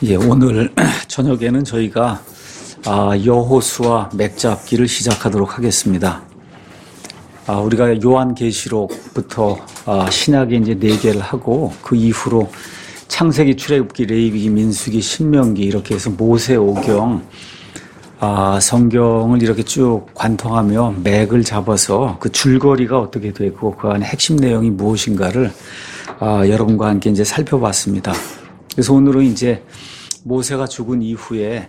예, 오늘 저녁에는 저희가 여호수아 맥잡기를 시작하도록 하겠습니다. 우리가 요한계시록부터 신약에 이제 4개를 하고 그 이후로 창세기, 출애굽기, 레위기, 민수기, 신명기 이렇게 해서 모세오경 성경을 이렇게 쭉 관통하며 맥을 잡아서 그 줄거리가 어떻게 되고 그 안에 핵심 내용이 무엇인가를 여러분과 함께 이제 살펴봤습니다. 그래서 오늘은 이제 모세가 죽은 이후에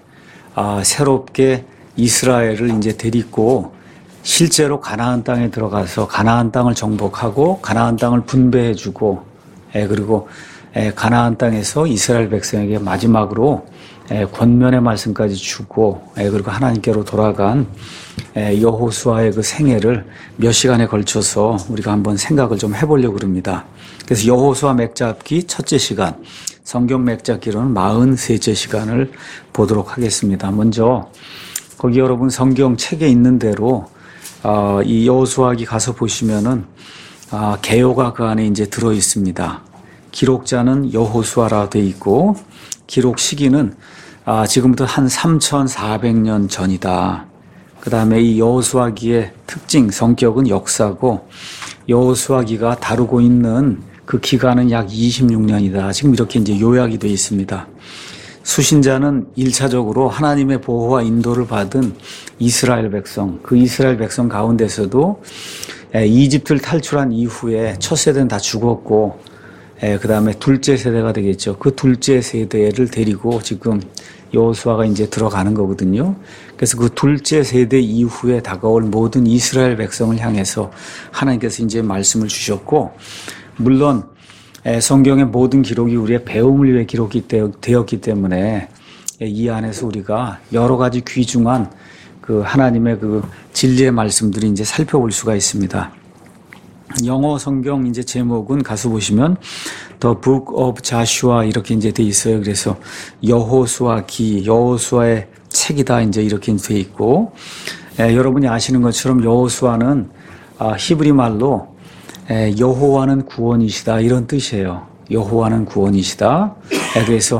새롭게 이스라엘을 이제 데리고 실제로 가나안 땅에 들어가서 가나안 땅을 정복하고 가나안 땅을 분배해주고 그리고 가나안 땅에서 이스라엘 백성에게 마지막으로 권면의 말씀까지 주고 그리고 하나님께로 돌아간 여호수아의 그 생애를 몇 시간에 걸쳐서 우리가 한번 생각을 좀 해보려고 합니다. 그래서 여호수아 맥잡기 첫째 시간, 성경 맥잡기로는 43째 시간을 보도록 하겠습니다. 먼저 거기 여러분 성경 책에 있는 대로 이 여호수아기 가서 보시면은 개요가 그 안에 이제 들어 있습니다. 기록자는 여호수아라 돼 있고 기록 시기는 지금부터 한 3,400년 전이다. 그 다음에 이 여호수아기의 특징, 성격은 역사고 여호수아기가 다루고 있는 그 기간은 약 26년이다. 지금 이렇게 이제 요약이 되어 있습니다. 수신자는 1차적으로 하나님의 보호와 인도를 받은 이스라엘 백성, 그 이스라엘 백성 가운데서도 이집트를 탈출한 이후에 첫 세대는 다 죽었고 그 다음에 둘째 세대가 되겠죠. 그 둘째 세대를 데리고 지금 여호수아가 이제 들어가는 거거든요. 그래서 그 둘째 세대 이후에 다가올 모든 이스라엘 백성을 향해서 하나님께서 이제 말씀을 주셨고, 물론 성경의 모든 기록이 우리의 배움을 위해 기록이 되었기 때문에 이 안에서 우리가 여러 가지 귀중한 그 하나님의 그 진리의 말씀들이 이제 살펴볼 수가 있습니다. 영어 성경 이제 제목은 가서 보시면 The Book of Joshua 이렇게 이제 돼 있어요. 그래서 여호수아기, 여호수아의 책이다 이제 이렇게 돼 있고, 여러분이 아시는 것처럼 여호수아는 히브리 말로 여호와는 구원이시다 이런 뜻이에요. 여호와는 구원이시다. 그래서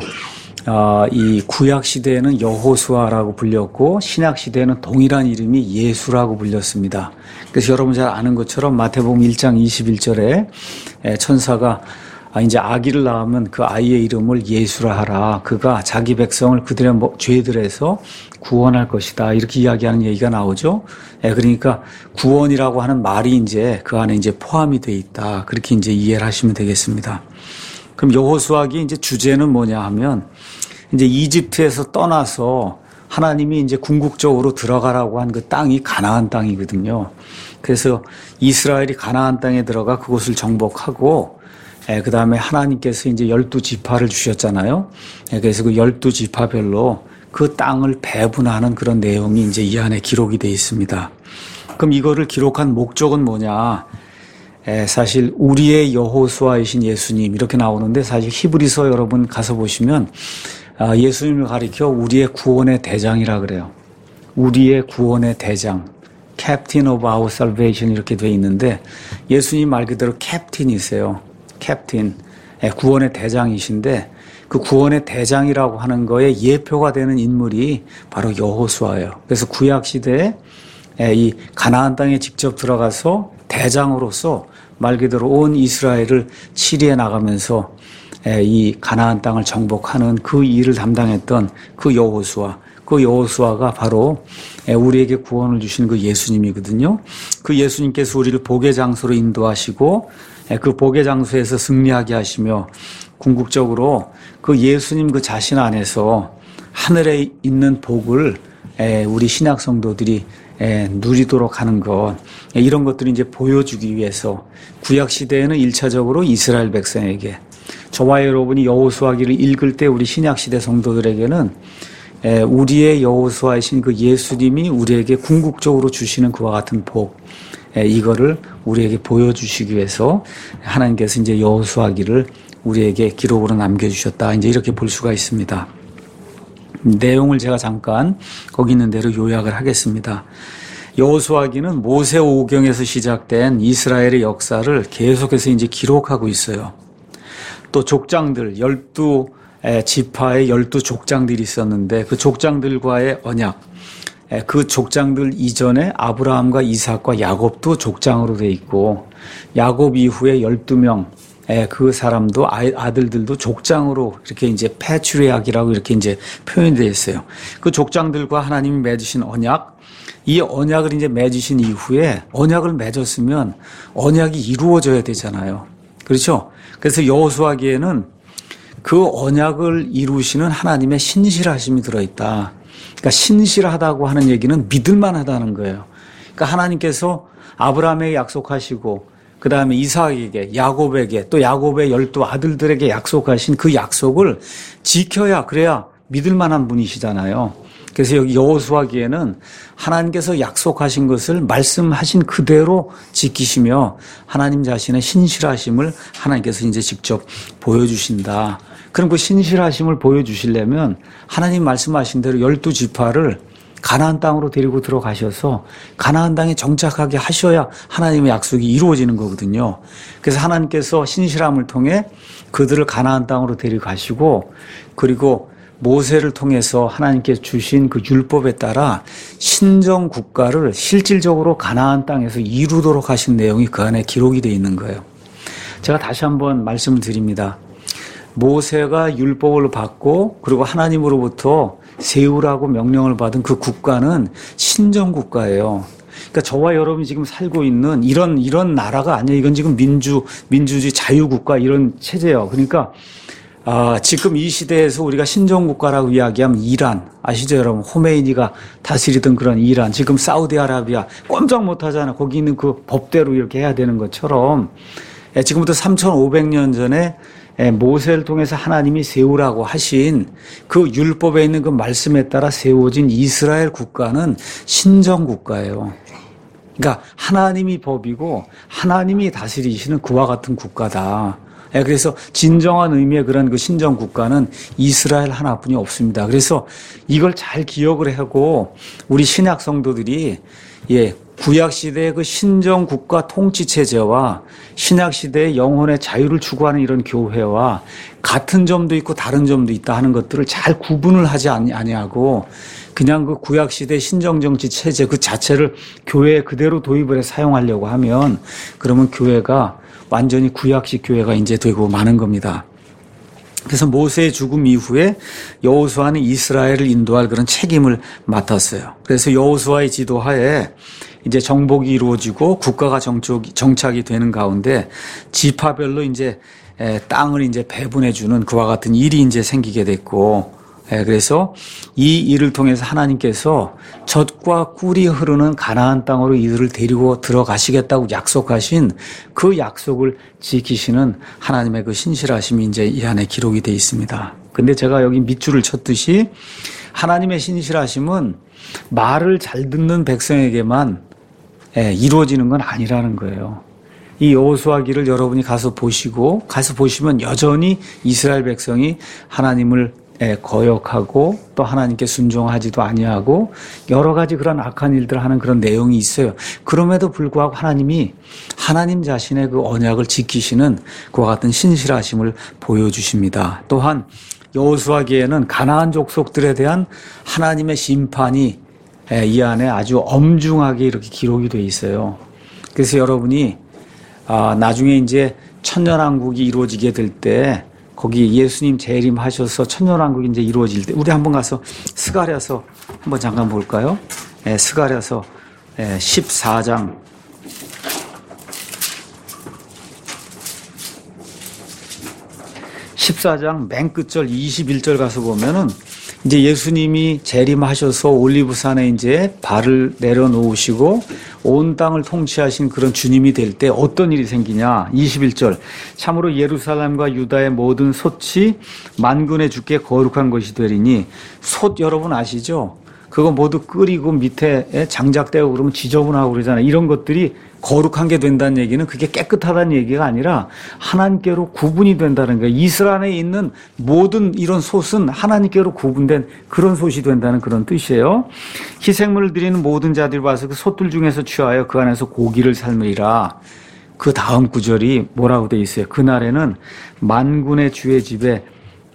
이 구약 시대에는 여호수아라고 불렸고 신약 시대에는 동일한 이름이 예수라고 불렸습니다. 그래서 여러분 잘 아는 것처럼 마태복음 1장 21절에 천사가 이제 아기를 낳으면 그 아이의 이름을 예수라 하라. 그가 자기 백성을 그들의 죄들에서 구원할 것이다. 이렇게 이야기하는 얘기가 나오죠. 그러니까 구원이라고 하는 말이 이제 그 안에 이제 포함이 돼 있다. 그렇게 이제 이해를 하시면 되겠습니다. 그럼 여호수아기 이제 주제는 뭐냐 하면 이제 이집트에서 떠나서 하나님이 이제 궁극적으로 들어가라고 한 그 땅이 가나안 땅이거든요. 그래서 이스라엘이 가나안 땅에 들어가 그곳을 정복하고 그 다음에 하나님께서 이제 12지파를 주셨잖아요. 그래서 그 12지파별로 그 땅을 배분하는 그런 내용이 이제 이 안에 기록이 되어 있습니다. 그럼 이거를 기록한 목적은 뭐냐? 사실 우리의 여호수아이신 예수님 이렇게 나오는데 사실 히브리서 여러분 가서 보시면 예수님을 가리켜 우리의 구원의 대장이라 그래요. 우리의 구원의 대장, Captain of our salvation 이렇게 돼 있는데 예수님 말 그대로 캡틴이세요. 캡틴, 구원의 대장이신데 그 구원의 대장이라고 하는 거에 예표가 되는 인물이 바로 여호수아예요. 그래서 구약 시대에 이 가나안 땅에 직접 들어가서 대장으로서 말 그대로 온 이스라엘을 치리해 나가면서 이 가나안 땅을 정복하는 그 일을 담당했던 그 여호수아가 바로 우리에게 구원을 주신 그 예수님이거든요. 그 예수님께서 우리를 복의 장소로 인도하시고 그 복의 장소에서 승리하게 하시며 궁극적으로 그 예수님 그 자신 안에서 하늘에 있는 복을 우리 신약 성도들이 누리도록 하는 것, 이런 것들을 이제 보여주기 위해서 구약 시대에는 1차적으로 이스라엘 백성에게, 저와 여러분이 여호수아기를 읽을 때 우리 신약 시대 성도들에게는 우리의 여호수아이신 그 예수님이 우리에게 궁극적으로 주시는 그와 같은 복, 이거를 우리에게 보여주시기 위해서 하나님께서 이제 여호수아기를 우리에게 기록으로 남겨주셨다. 이제 이렇게 볼 수가 있습니다. 내용을 제가 잠깐 거기 있는 대로 요약을 하겠습니다. 여호수아기는 모세오경에서 시작된 이스라엘의 역사를 계속해서 이제 기록하고 있어요. 또 족장들 12 지파의 12족장들이 있었는데 그 족장들과의 언약, 그 족장들 이전에 아브라함과 이삭과 야곱도 족장으로 돼 있고 야곱 이후에 12명 그 사람도 아들들도 족장으로 이렇게 이제 패트리악이라고 이렇게 이제 표현이 되어 있어요. 그 족장들과 하나님이 맺으신 언약, 이 언약을 이제 맺으신 이후에 언약을 맺었으면 언약이 이루어져야 되잖아요. 그렇죠? 그래서 여호수아기에는 그 언약을 이루시는 하나님의 신실하심이 들어있다. 그러니까 신실하다고 하는 얘기는 믿을만하다는 거예요. 그러니까 하나님께서 아브라함에게 약속하시고 그 다음에 이삭에게, 야곱에게, 또 야곱의 12아들들에게 약속하신 그 약속을 지켜야 그래야 믿을 만한 분이시잖아요. 그래서 여기 여호수아기에는 하나님께서 약속하신 것을 말씀하신 그대로 지키시며 하나님 자신의 신실하심을 하나님께서 이제 직접 보여주신다. 그럼 그 신실하심을 보여주시려면 하나님 말씀하신 대로 12지파를 가나안 땅으로 데리고 들어가셔서 가나안 땅에 정착하게 하셔야 하나님의 약속이 이루어지는 거거든요. 그래서 하나님께서 신실함을 통해 그들을 가나안 땅으로 데려가시고 그리고 모세를 통해서 하나님께 주신 그 율법에 따라 신정 국가를 실질적으로 가나안 땅에서 이루도록 하신 내용이 그 안에 기록이 되어 있는 거예요. 제가 다시 한번 말씀을 드립니다. 모세가 율법을 받고 그리고 하나님으로부터 세우라고 명령을 받은 그 국가는 신정 국가예요. 그러니까 저와 여러분이 지금 살고 있는 이런 나라가 아니에요. 이건 지금 민주주의 자유국가 이런 체제예요. 그러니까 지금 이 시대에서 우리가 신정국가라고 이야기하면 이란, 아시죠 여러분? 호메이니가 다스리던 그런 이란, 지금 사우디아라비아 꼼짝 못하잖아요. 거기 있는 그 법대로 이렇게 해야 되는 것처럼 지금부터 3,500년 전에 모세를 통해서 하나님이 세우라고 하신 그 율법에 있는 그 말씀에 따라 세워진 이스라엘 국가는 신정국가예요. 그러니까 하나님이 법이고 하나님이 다스리시는 그와 같은 국가다. 그래서 진정한 의미의 그런 그 신정 국가는 이스라엘 하나뿐이 없습니다. 그래서 이걸 잘 기억을 하고 우리 신약 성도들이 구약 시대의 그 신정 국가 통치 체제와 신약 시대의 영혼의 자유를 추구하는 이런 교회와 같은 점도 있고 다른 점도 있다 하는 것들을 잘 구분을 하지 아니하고 그냥 그 구약 시대 신정 정치 체제 그 자체를 교회에 그대로 도입을 해 사용하려고 하면 그러면 교회가 완전히 구약식 교회가 이제 되고 마는 겁니다. 그래서 모세의 죽음 이후에 여호수아는 이스라엘을 인도할 그런 책임을 맡았어요. 그래서 여호수아의 지도하에 이제 정복이 이루어지고 국가가 정착이 되는 가운데 지파별로 이제 땅을 이제 배분해 주는 그와 같은 일이 이제 생기게 됐고, 그래서 이 일을 통해서 하나님께서 젖과 꿀이 흐르는 가나안 땅으로 이들을 데리고 들어가시겠다고 약속하신 그 약속을 지키시는 하나님의 그 신실하심이 이제 이 안에 기록이 되어 있습니다. 근데 제가 여기 밑줄을 쳤듯이 하나님의 신실하심은 말을 잘 듣는 백성에게만 이루어지는 건 아니라는 거예요. 이 여호수아기를 여러분이 가서 보시면 여전히 이스라엘 백성이 하나님을 거역하고 또 하나님께 순종하지도 아니하고 여러 가지 그런 악한 일들을 하는 그런 내용이 있어요. 그럼에도 불구하고 하나님이 하나님 자신의 그 언약을 지키시는 그와 같은 신실하심을 보여주십니다. 또한 여호수아기에는 가나안 족속들에 대한 하나님의 심판이 이 안에 아주 엄중하게 이렇게 기록이 돼 있어요. 그래서 여러분이 나중에 이제 천년왕국이 이루어지게 될 때 거기 예수님 재림하셔서 천년왕국이 이제 이루어질 때 우리 한번 가서 스가랴서 한번 잠깐 볼까요? 스가랴서 14장 14장 맨 끝절 21절 가서 보면은 이제 예수님이 재림하셔서 올리브산에 이제 발을 내려놓으시고 온 땅을 통치하신 그런 주님이 될 때 어떤 일이 생기냐. 21절. 참으로 예루살렘과 유다의 모든 솥이 만군의 주께 거룩한 것이 되리니, 솥 여러분 아시죠? 그거 모두 끓이고 밑에 장작대고 그러면 지저분하고 그러잖아요. 이런 것들이 거룩한 게 된다는 얘기는 그게 깨끗하다는 얘기가 아니라 하나님께로 구분이 된다는 거예요. 이스라엘에 있는 모든 이런 솥은 하나님께로 구분된 그런 솥이 된다는 그런 뜻이에요. 희생물을 드리는 모든 자들이 와서 그 솥들 중에서 취하여 그 안에서 고기를 삶으리라. 그 다음 구절이 뭐라고 돼 있어요? 그날에는 만군의 주의 집에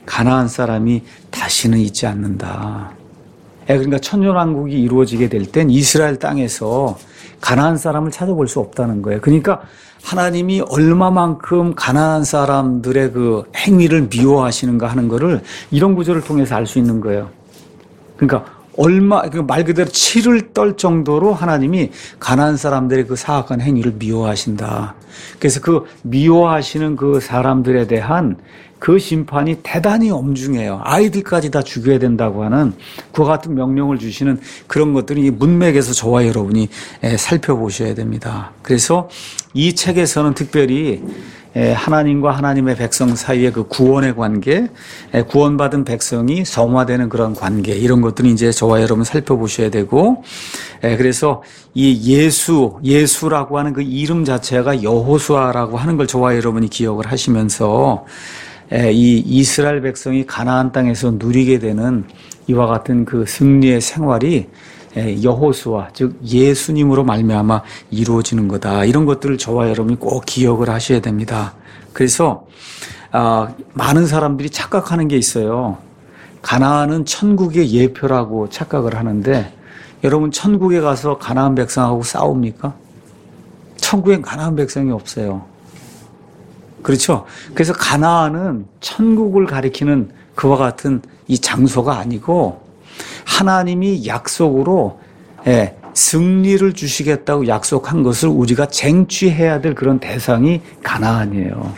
가나안 사람이 다시는 있지 않는다. 그러니까 천년왕국이 이루어지게 될 땐 이스라엘 땅에서 가나안 사람을 찾아볼 수 없다는 거예요. 그러니까 하나님이 얼마만큼 가나안 사람들의 그 행위를 미워하시는가 하는 거를 이런 구절을 통해서 알 수 있는 거예요. 그러니까 말 그대로 치를 떨 정도로 하나님이 가나안 사람들의 그 사악한 행위를 미워하신다. 그래서 그 미워하시는 그 사람들에 대한 그 심판이 대단히 엄중해요. 아이들까지 다 죽여야 된다고 하는 그와 같은 명령을 주시는 그런 것들이 이 문맥에서 저와 여러분이 살펴보셔야 됩니다. 그래서 이 책에서는 특별히 하나님과 하나님의 백성 사이의 그 구원의 관계, 구원받은 백성이 성화되는 그런 관계, 이런 것들이 이제 저와 여러분 살펴보셔야 되고, 그래서 이 예수라고 하는 그 이름 자체가 여호수아라고 하는 걸 저와 여러분이 기억을 하시면서 이 이스라엘 백성이 가나안 땅에서 누리게 되는 이와 같은 그 승리의 생활이 여호수아, 즉 예수님으로 말미암아 이루어지는 거다. 이런 것들을 저와 여러분이 꼭 기억을 하셔야 됩니다. 그래서 많은 사람들이 착각하는 게 있어요. 가나안은 천국의 예표라고 착각을 하는데, 여러분 천국에 가서 가나안 백성하고 싸웁니까? 천국엔 가나안 백성이 없어요. 그렇죠? 그래서 가나안은 천국을 가리키는 그와 같은 이 장소가 아니고, 하나님이 약속으로 승리를 주시겠다고 약속한 것을 우리가 쟁취해야 될 그런 대상이 가나안이에요.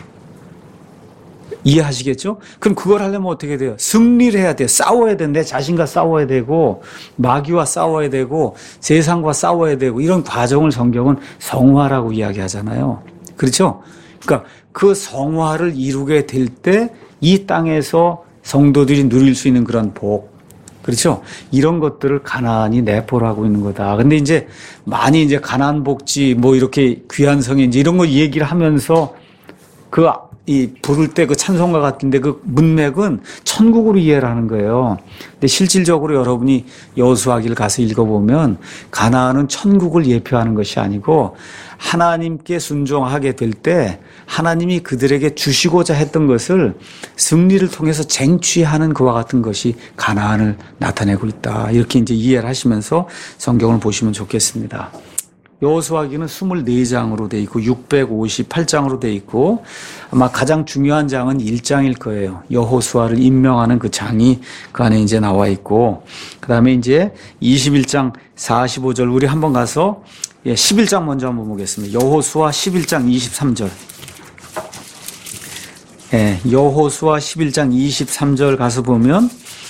이해하시겠죠? 그럼 그걸 하려면 어떻게 돼요? 승리를 해야 돼요. 싸워야 돼요. 내 자신과 싸워야 되고, 마귀와 싸워야 되고, 세상과 싸워야 되고, 이런 과정을 성경은 성화라고 이야기하잖아요. 그렇죠? 그러니까 그 성화를 이루게 될 때 이 땅에서 성도들이 누릴 수 있는 그런 복, 그렇죠? 이런 것들을 가나안이 내포를 하고 있는 거다. 근데 이제 많이 이제 가나안 복지 뭐 이렇게 귀한 성에 이제 이런 거 얘기를 하면서 부를 때 그 찬송가 같은데 그 문맥은 천국으로 이해를 하는 거예요. 근데 실질적으로 여러분이 여호수아기를 가서 읽어보면 가나안은 천국을 예표하는 것이 아니고 하나님께 순종하게 될 때 하나님이 그들에게 주시고자 했던 것을 승리를 통해서 쟁취하는 그와 같은 것이 가나안을 나타내고 있다. 이렇게 이제 이해를 하시면서 성경을 보시면 좋겠습니다. 여호수아기는 24장으로 돼 있고 658장으로 돼 있고 아마 가장 중요한 장은 1장일 거예요. 여호수아를 임명하는 그 장이 그 안에 이제 나와 있고, 그다음에 이제 21장 45절 우리 한번 가서 11장 먼저 한번 보겠습니다. 여호수아 11장 23절. 여호수아 11장 23절 가서 보면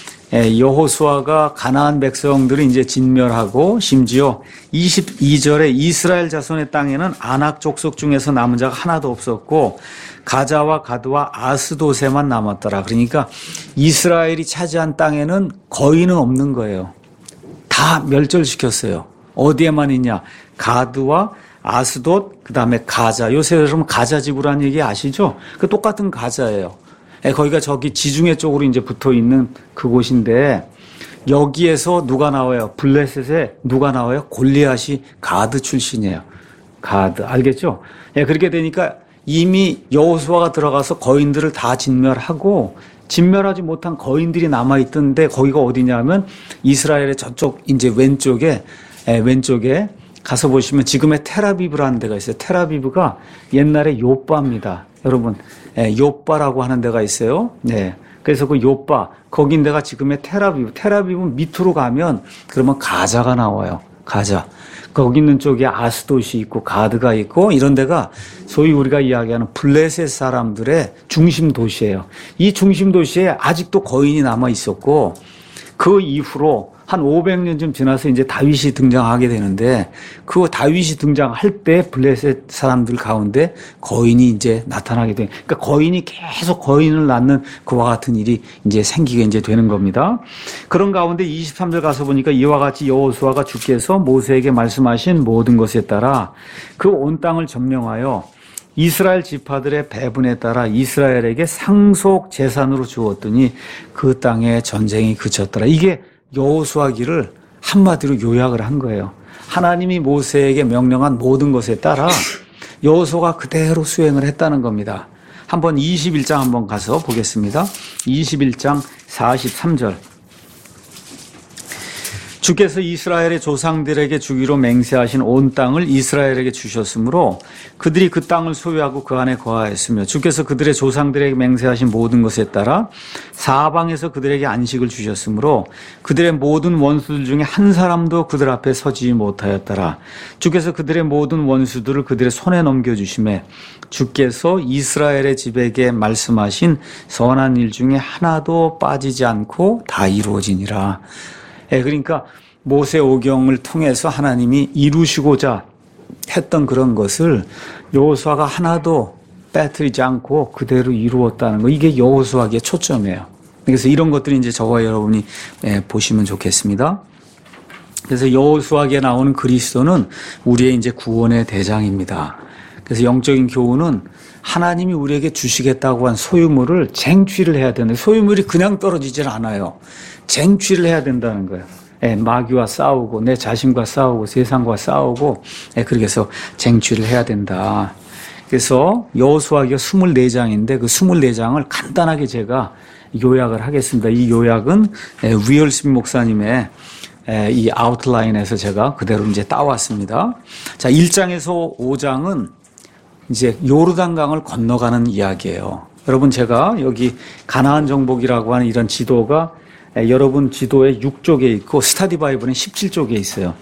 여호수아가 가나안 백성들을 이제 진멸하고, 심지어 22절에 이스라엘 자손의 땅에는 아낙 족속 중에서 남은 자가 하나도 없었고 가자와 가드와 아스도세만 남았더라. 그러니까 이스라엘이 차지한 땅에는 거의는 없는 거예요. 다 멸절시켰어요. 어디에만 있냐? 가드와 아스돗, 그 다음에 가자. 요새 여러분 가자 지구라는 얘기 아시죠? 그 똑같은 가자예요. 거기가 저기 지중해 쪽으로 이제 붙어 있는 그곳인데, 여기에서 누가 나와요? 블레셋에 누가 나와요? 골리앗이 가드 출신이에요. 가드. 알겠죠? 그렇게 되니까 이미 여호수아가 들어가서 거인들을 다 진멸하고, 진멸하지 못한 거인들이 남아있던데, 거기가 어디냐면 이스라엘의 저쪽 이제 왼쪽에 가서 보시면 지금의 텔아비브라는 데가 있어요. 텔아비브가 옛날에 요빠입니다. 여러분, 요빠라고 하는 데가 있어요. 네. 그래서 그 요빠, 거긴 데가 지금의 텔아비브. 텔아비브 밑으로 가면 그러면 가자가 나와요. 가자. 거기 있는 쪽에 아스돗이 있고 가드가 있고 이런 데가 소위 우리가 이야기하는 블레셋 사람들의 중심 도시예요. 이 중심 도시에 아직도 거인이 남아 있었고, 그 이후로 한 500년쯤 지나서 이제 다윗이 등장하게 되는데, 그 다윗이 등장할 때 블레셋 사람들 가운데 거인이 이제 나타나게 돼. 그러니까 거인이 계속 거인을 낳는 그와 같은 일이 이제 생기게 이제 되는 겁니다. 그런 가운데 23절 가서 보니까 이와 같이 여호수아가 주께서 모세에게 말씀하신 모든 것에 따라 그 온 땅을 점령하여 이스라엘 지파들의 배분에 따라 이스라엘에게 상속 재산으로 주었더니 그 땅에 전쟁이 그쳤더라. 이게 여호수아기를 한마디로 요약을 한 거예요. 하나님이 모세에게 명령한 모든 것에 따라 여호수아가 그대로 수행을 했다는 겁니다. 한번 21장 한번 가서 보겠습니다. 21장 43절. 주께서 이스라엘의 조상들에게 주기로 맹세하신 온 땅을 이스라엘에게 주셨으므로 그들이 그 땅을 소유하고 그 안에 거하였으며 주께서 그들의 조상들에게 맹세하신 모든 것에 따라 사방에서 그들에게 안식을 주셨으므로 그들의 모든 원수들 중에 한 사람도 그들 앞에 서지 못하였더라. 주께서 그들의 모든 원수들을 그들의 손에 넘겨주시매 주께서 이스라엘의 집에게 말씀하신 선한 일 중에 하나도 빠지지 않고 다 이루어지니라. 그러니까 모세오경을 통해서 하나님이 이루시고자 했던 그런 것을 여호수아가 하나도 빼뜨리지 않고 그대로 이루었다는 거, 이게 여호수아기의 초점이에요. 그래서 이런 것들이 이제 저와 여러분이 보시면 좋겠습니다. 그래서 여호수아기에 나오는 그리스도는 우리의 이제 구원의 대장입니다. 그래서 영적인 교훈은 하나님이 우리에게 주시겠다고 한 소유물을 쟁취를 해야 되는데, 소유물이 그냥 떨어지질 않아요. 쟁취를 해야 된다는 거예요. 마귀와 싸우고 내 자신과 싸우고 세상과 싸우고 그렇게 해서 쟁취를 해야 된다. 그래서 여호수아기가 24장인데 그 24장을 간단하게 제가 요약을 하겠습니다. 이 요약은 위얼 스밋 목사님의 이 아웃라인에서 제가 그대로 이제 따왔습니다. 자, 1장에서 5장은 이제 요르단강을 건너가는 이야기예요. 여러분, 제가 여기 가나안 정복이라고 하는 이런 지도가 여러분 지도에 6쪽에 있고 스타디 바이블은 17쪽에 있어요.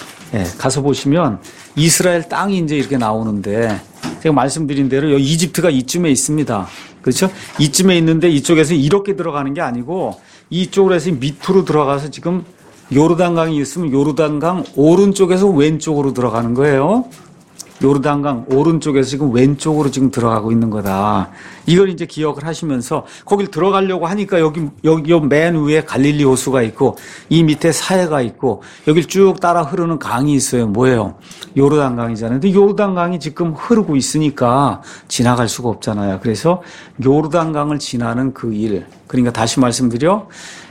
가서 보시면 이스라엘 땅이 이제 이렇게 나오는데, 제가 말씀드린 대로 여기 이집트가 이쯤에 있습니다. 그렇죠? 이쯤에 있는데 이쪽에서 이렇게 들어가는 게 아니고 이쪽으로 해서 밑으로 들어가서 지금 요르단강이 있으면 요르단강 오른쪽에서 왼쪽으로 들어가는 거예요. 요르단강 오른쪽에서 지금 왼쪽으로 지금 들어가고 있는 거다. 이걸 이제 기억을 하시면서 거길 들어가려고 하니까 여기 맨 위에 갈릴리 호수가 있고 이 밑에 사해가 있고 여길 쭉 따라 흐르는 강이 있어요. 뭐예요? 요르단강이잖아요. 근데 요르단강이 지금 흐르고 있으니까 지나갈 수가 없잖아요. 그래서 요르단강을 지나는 그 일. 그러니까 다시 말씀드려,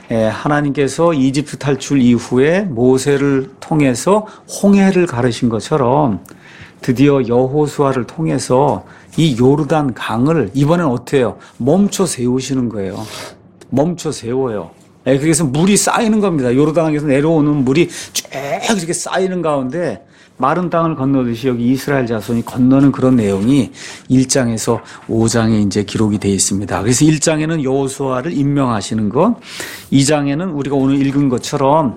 하나님께서 이집트 탈출 이후에 모세를 통해서 홍해를 가르신 것처럼 드디어 여호수아를 통해서 이 요르단 강을 이번엔 어떻게 해요? 멈춰 세우시는 거예요. 멈춰 세워요. 그래서 물이 쌓이는 겁니다. 요르단강에서 내려오는 물이 쭉 이렇게 쌓이는 가운데 마른 땅을 건너듯이 여기 이스라엘 자손이 건너는 그런 내용이 1장에서 5장에 이제 기록이 되어 있습니다. 그래서 1장에는 여호수아를 임명하시는 것, 2장에는 우리가 오늘 읽은 것처럼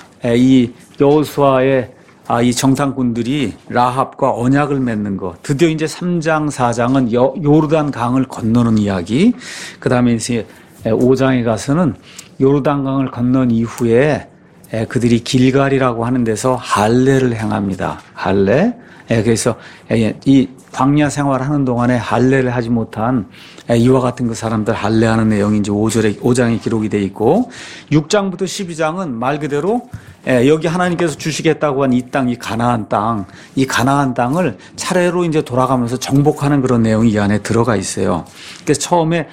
이 여호수아의 이 정탐꾼들이 라합과 언약을 맺는 것. 드디어 이제 3장, 4장은 요르단 강을 건너는 이야기. 그 다음에 이제 5장에 가서는 요르단 강을 건넌 이후에 그들이 길갈이라고 하는 데서 할례를 행합니다. 할례. 그래서 이 광야 생활하는 동안에 할례를 하지 못한 이와 같은 그 사람들 할례하는 내용이 이제 5장에 기록이 돼 있고, 6장부터 12장은 말 그대로 여기 하나님께서 주시겠다고 한 이 땅, 이 가나안 땅을 차례로 이제 돌아가면서 정복하는 그런 내용이 이 안에 들어가 있어요. 그래서 처음에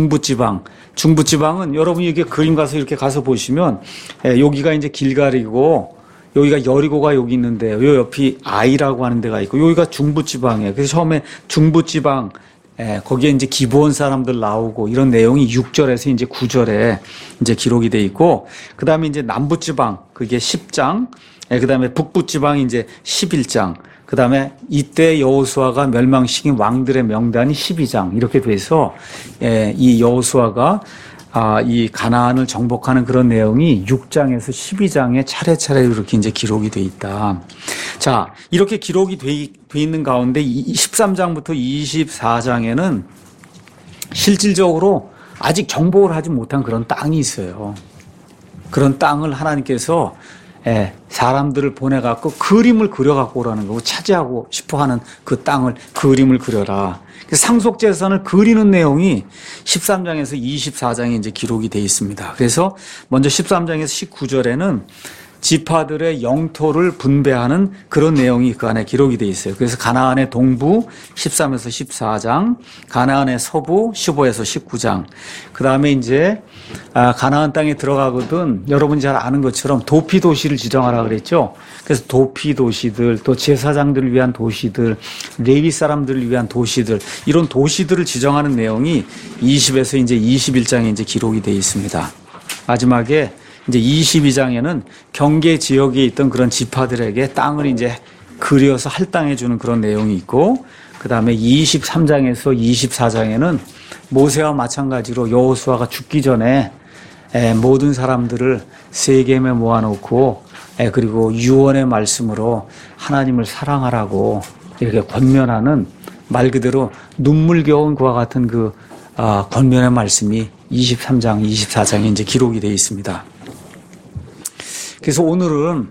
중부지방은 여러분이 이렇게 그림 가서 이렇게 가서 보시면 여기가 이제 길갈이고 여기가 여리고가 여기 있는데 요 옆이 아이라고 하는 데가 있고 여기가 중부지방이에요. 그래서 처음에 중부지방 거기에 이제 기브온 사람들 나오고 이런 내용이 6절에서 이제 9절에 이제 기록이 돼 있고, 그 다음에 이제 남부지방 그게 10장, 그 다음에 북부지방이 이제 11장, 그 다음에 이때 여호수아가 멸망시킨 왕들의 명단이 12장 이렇게 돼서 이 여호수아가 이 가나안을 정복하는 그런 내용이 6장에서 12장에 차례차례 이렇게 이제 기록이 돼 있다. 자, 이렇게 기록이 돼 있는 가운데 13장부터 24장에는 실질적으로 아직 정복을 하지 못한 그런 땅이 있어요. 그런 땅을 하나님께서 사람들을 보내갖고 그림을 그려갖고 오라는 거고, 차지하고 싶어 하는 그 땅을 그림을 그려라. 상속재산을 그리는 내용이 13장에서 24장에 이제 기록이 되어 있습니다. 그래서 먼저 13장에서 19절에는 지파들의 영토를 분배하는 그런 내용이 그 안에 기록이 되어 있어요. 그래서 가나안의 동부 13에서 14장, 가나안의 서부 15에서 19장. 그다음에 이제 가나안 땅에 들어가거든 여러분이 잘 아는 것처럼 도피 도시를 지정하라 그랬죠. 그래서 도피 도시들, 또 제사장들을 위한 도시들, 레위 사람들을 위한 도시들, 이런 도시들을 지정하는 내용이 20에서 이제 21장에 이제 기록이 되어 있습니다. 마지막에 이제 22장에는 경계 지역에 있던 그런 지파들에게 땅을 이제 그려서 할당해 주는 그런 내용이 있고, 그 다음에 23장에서 24장에는 모세와 마찬가지로 여호수아가 죽기 전에 모든 사람들을 세겜에 모아놓고 그리고 유언의 말씀으로 하나님을 사랑하라고 이렇게 권면하는, 말 그대로 눈물겨운 그와 같은 그 권면의 말씀이 23장, 24장에 이제 기록이 되어 있습니다. 그래서 오늘은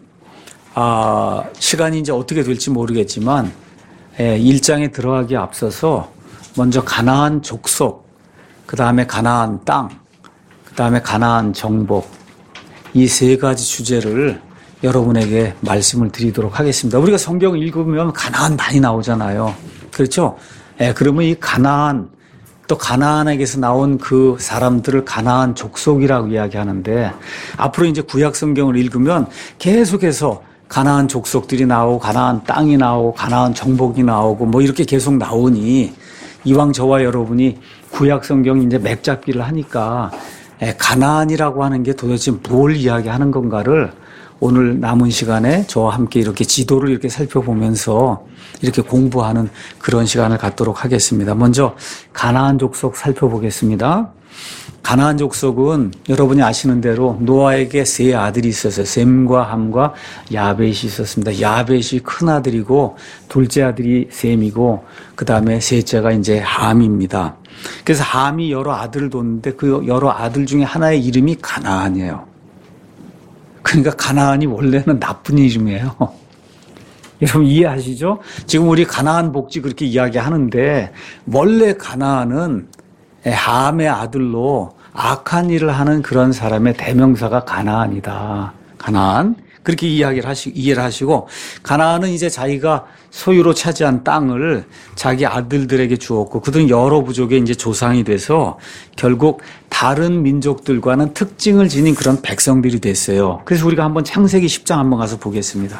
시간이 이제 어떻게 될지 모르겠지만 1장에 들어가기에 앞서서 먼저 가나안 족속, 그 다음에 가나안 땅, 그 다음에 가나안 정복, 이 세 가지 주제를 여러분에게 말씀을 드리도록 하겠습니다. 우리가 성경 읽으면 가나안 많이 나오잖아요. 그렇죠? 그러면 이 가나안, 또 가나안에게서 나온 그 사람들을 가나안 족속이라고 이야기하는데, 앞으로 이제 구약 성경을 읽으면 계속해서 가나안 족속들이 나오고 가나안 땅이 나오고 가나안 정복이 나오고 뭐 이렇게 계속 나오니, 이왕 저와 여러분이 구약 성경 이제 맥잡기를 하니까 가나안이라고 하는 게 도대체 뭘 이야기하는 건가를 오늘 남은 시간에 저와 함께 이렇게 지도를 이렇게 살펴보면서 이렇게 공부하는 그런 시간을 갖도록 하겠습니다. 먼저 가나안 족속 살펴보겠습니다. 가나안 족속은 여러분이 아시는 대로 노아에게 세 아들이 있었어요. 셈과 함과 야벳이 있었습니다. 야벳이 큰 아들이고 둘째 아들이 셈이고 그 다음에 셋째가 이제 함입니다. 그래서 함이 여러 아들을 뒀는데 그 여러 아들 중에 하나의 이름이 가나안이에요. 그러니까 가나안이 원래는 나쁜 이름이에요. 여러분 이해하시죠? 지금 우리 가나안 복지 그렇게 이야기하는데 원래 가나안은 함의 아들로 악한 일을 하는 그런 사람의 대명사가 가나안이다. 가나안. 그렇게 이해를 하시고, 가나안은 이제 자기가 소유로 차지한 땅을 자기 아들들에게 주었고, 그들은 여러 부족의 이제 조상이 돼서 결국 다른 민족들과는 특징을 지닌 그런 백성들이 됐어요. 그래서 우리가 한번 창세기 10장 한번 가서 보겠습니다.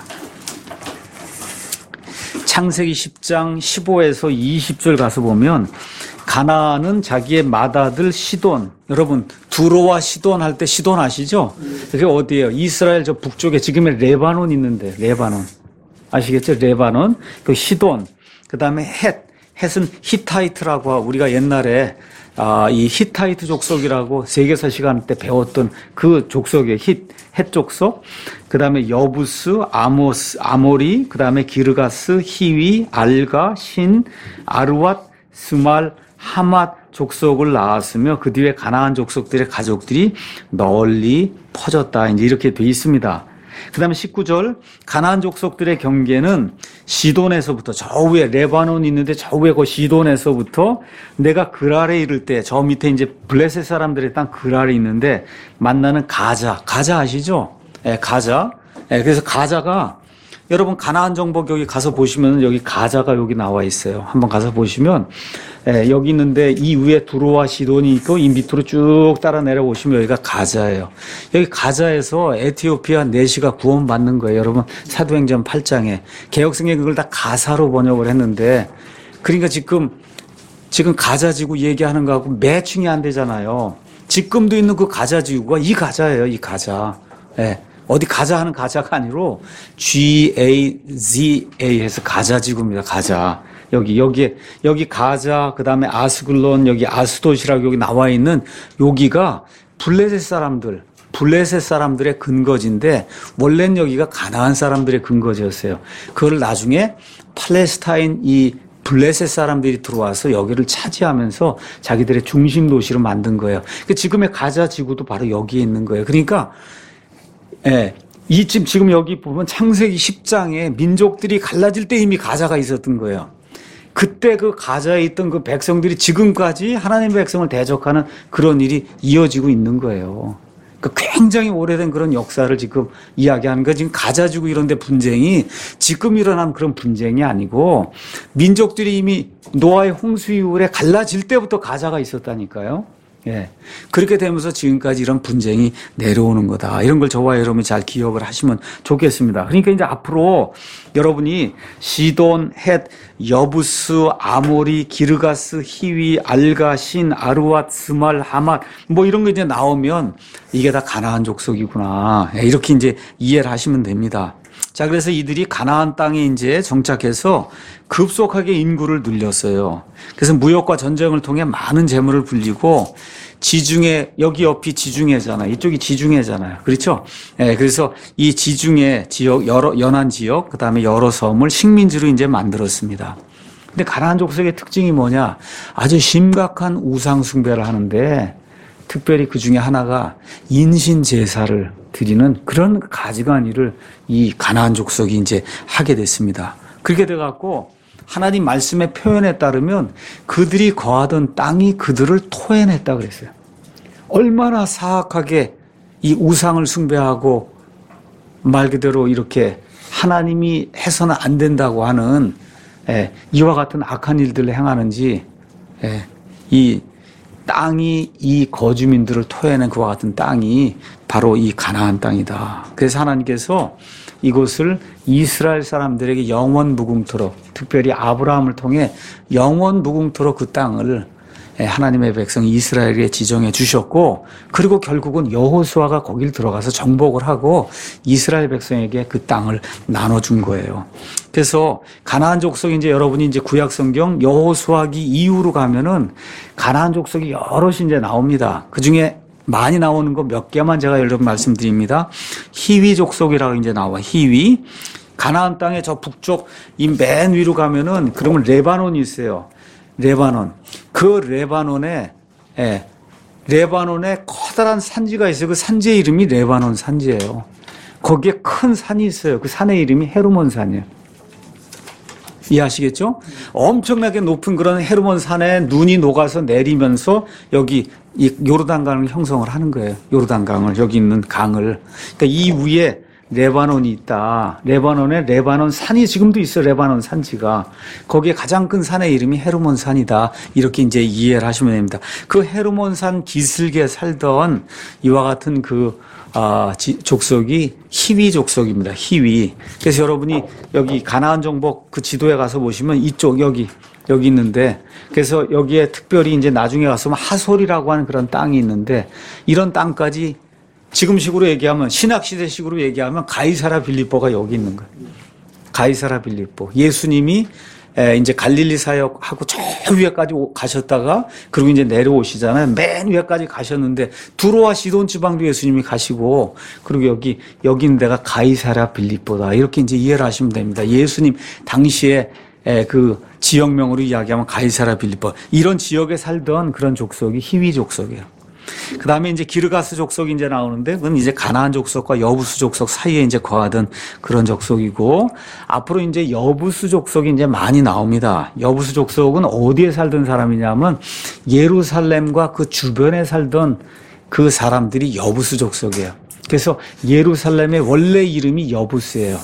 창세기 10장 15에서 20절 가서 보면, 가나안은 자기의 맏아들 시돈, 여러분 두로와 시돈 할 때 시돈 아시죠? 그게 어디예요? 이스라엘 저 북쪽에 지금의 레바논 있는데, 레바논 아시겠죠? 레바논, 그 시돈, 그 다음에 헷은 히타이트라고 우리가 옛날에 이 히타이트 족속이라고 세계사 시간 때 배웠던 그 족속이에요. 헷 족속. 그 다음에 여부스, 아모리, 그 다음에 기르가스, 히위, 알가, 신, 아르왓, 스말, 하맛 족속을 낳았으며 그 뒤에 가나안 족속들의 가족들이 널리 퍼졌다. 이제 이렇게 돼 있습니다. 그 다음에 19절, 가나안 족속들의 경계는 시돈에서부터 저 위에 레바논이 있는데 저 위에 그 시돈에서부터 내가 그랄에 이를 때 저 밑에 이제 블레셋 사람들의 땅 그랄에 있는데 만나는 가자 아시죠? 가자. 그래서 가자가 여러분 가나안 정복 여기 가서 보시면 여기 가자가 여기 나와 있어요. 한번 가서 보시면 여기 있는데 이 위에 두로와 시돈이 있고 이 밑으로 쭉 따라 내려오시면 여기가 가자예요. 여기 가자에서 에티오피아 내시가 구원받는 거예요. 여러분 사도행전 8장에 개혁성경에 그걸 다 가사로 번역을 했는데, 그러니까 지금 가자지구 얘기하는 거하고 매칭이 안 되잖아요. 지금도 있는 그 가자지구가 이 가자예요. 이 가자. 어디 가자 하는 가자가 아니로 GAZA 해서 가자지구입니다. 가자. 여기 가자, 그 다음에 아스글론, 여기 아스돗이라고 여기 나와 있는 여기가 블레셋 사람들의 근거지인데 원래는 여기가 가나안 사람들의 근거지였어요. 그걸 나중에 팔레스타인 이 블레셋 사람들이 들어와서 여기를 차지하면서 자기들의 중심 도시로 만든 거예요. 지금의 가자 지구도 바로 여기에 있는 거예요. 그러니까 지금 여기 보면 창세기 10장에 민족들이 갈라질 때 이미 가자가 있었던 거예요. 그때 그 가자에 있던 그 백성들이 지금까지 하나님의 백성을 대적하는 그런 일이 이어지고 있는 거예요. 굉장히 오래된 그런 역사를 지금 이야기하는 거 지금 가자 지구 이런 데 분쟁이 지금 일어난 그런 분쟁이 아니고 민족들이 이미 노아의 홍수 이후에 갈라질 때부터 가자가 있었다니까요. 예. 그렇게 되면서 지금까지 이런 분쟁이 내려오는 거다. 이런 걸 저와 여러분이 잘 기억을 하시면 좋겠습니다. 그러니까 이제 앞으로 여러분이 시돈, 헷, 여부스, 아모리, 기르가스, 히위, 알가, 신, 아르왓, 스말, 하맛 뭐 이런 거 이제 나오면 이게 다 가나안 족속이구나. 예. 이렇게 이제 이해를 하시면 됩니다. 자, 그래서 이들이 가나안 땅에 이제 정착해서 급속하게 인구를 늘렸어요. 그래서 무역과 전쟁을 통해 많은 재물을 불리고 지중해, 여기 옆이 지중해잖아요. 이쪽이 지중해잖아요. 그렇죠? 예, 그래서 이 지중해 지역, 여러, 연안 지역, 그 다음에 여러 섬을 식민지로 이제 만들었습니다. 근데 가나안 족속의 특징이 뭐냐? 아주 심각한 우상숭배를 하는데 특별히 그 중에 하나가 인신 제사를 드리는 그런 가증한 일을 이 가나안 족속이 이제 하게 됐습니다. 그렇게 돼갖고 하나님 말씀의 표현에 따르면 그들이 거하던 땅이 그들을 토해냈다 그랬어요. 얼마나 사악하게 이 우상을 숭배하고 말 그대로 이렇게 하나님이 해서는 안 된다고 하는 이와 같은 악한 일들을 행하는지 이 땅이 이 거주민들을 토해낸 그와 같은 땅이 바로 이 가나안 땅이다. 그래서 하나님께서 이곳을 이스라엘 사람들에게 영원 무궁토록 특별히 아브라함을 통해 영원 무궁토록 그 땅을 하나님의 백성 이스라엘에 지정해 주셨고 그리고 결국은 여호수아가 거길 들어가서 정복을 하고 이스라엘 백성에게 그 땅을 나눠준 거예요. 그래서 가나안 족속이 이제 여러분이 이제 구약 성경 여호수아기 이후로 가면은 가나안 족속이 여럿이 이제 나옵니다. 그 중에 많이 나오는 거 몇 개만 제가 여러분 말씀드립니다. 히위 족속이라고 이제 나와. 히위. 가나안 땅의 저 북쪽 이 맨 위로 가면은 그러면 레바논이 있어요. 레바논. 그 레바논에 커다란 산지가 있어요. 그 산지의 이름이 레바논 산지예요. 거기에 큰 산이 있어요. 그 산의 이름이 헤르몬 산이에요. 이해하시겠죠? 엄청나게 높은 그런 헤르몬 산에 눈이 녹아서 내리면서 여기 이 요르단강을 형성을 하는 거예요. 요르단강을, 여기 있는 강을. 그러니까 이 위에 레바논이 있다. 레바논에 레바논 산이 지금도 있어요. 레바논 산지가. 거기에 가장 큰 산의 이름이 헤르몬 산이다. 이렇게 이제 이해를 하시면 됩니다. 그 헤르몬 산 기슭에 살던 이와 같은 족속이 히위 족속입니다. 히위. 그래서 여러분이 여기 가나안 정복 그 지도에 가서 보시면 이쪽 여기 있는데 그래서 여기에 특별히 이제 나중에 가서 하솔이라고 하는 그런 땅이 있는데 이런 땅까지 지금식으로 얘기하면 신학시대식으로 얘기하면 가이사라 빌립보가 여기 있는 거예요. 가이사라 빌립보. 예수님이 이제 갈릴리 사역하고 저 위에까지 가셨다가 그리고 이제 내려오시잖아요. 맨 위에까지 가셨는데 두로와 시돈 지방도 예수님이 가시고 그리고 여기 있는 데가 가이사라 빌립보다. 이렇게 이제 이해를 하시면 됩니다. 예수님 당시에 그 지역명으로 이야기하면 가이사라 빌립보. 이런 지역에 살던 그런 족속이 히위 족속이에요. 그 다음에 이제 기르가스 족속이 이제 나오는데, 그건 이제 가나안 족속과 여부스 족속 사이에 이제 거하던 그런 족속이고, 앞으로 이제 여부스 족속이 이제 많이 나옵니다. 여부스 족속은 어디에 살던 사람이냐면, 예루살렘과 그 주변에 살던 그 사람들이 여부스 족속이에요. 그래서 예루살렘의 원래 이름이 여부스예요.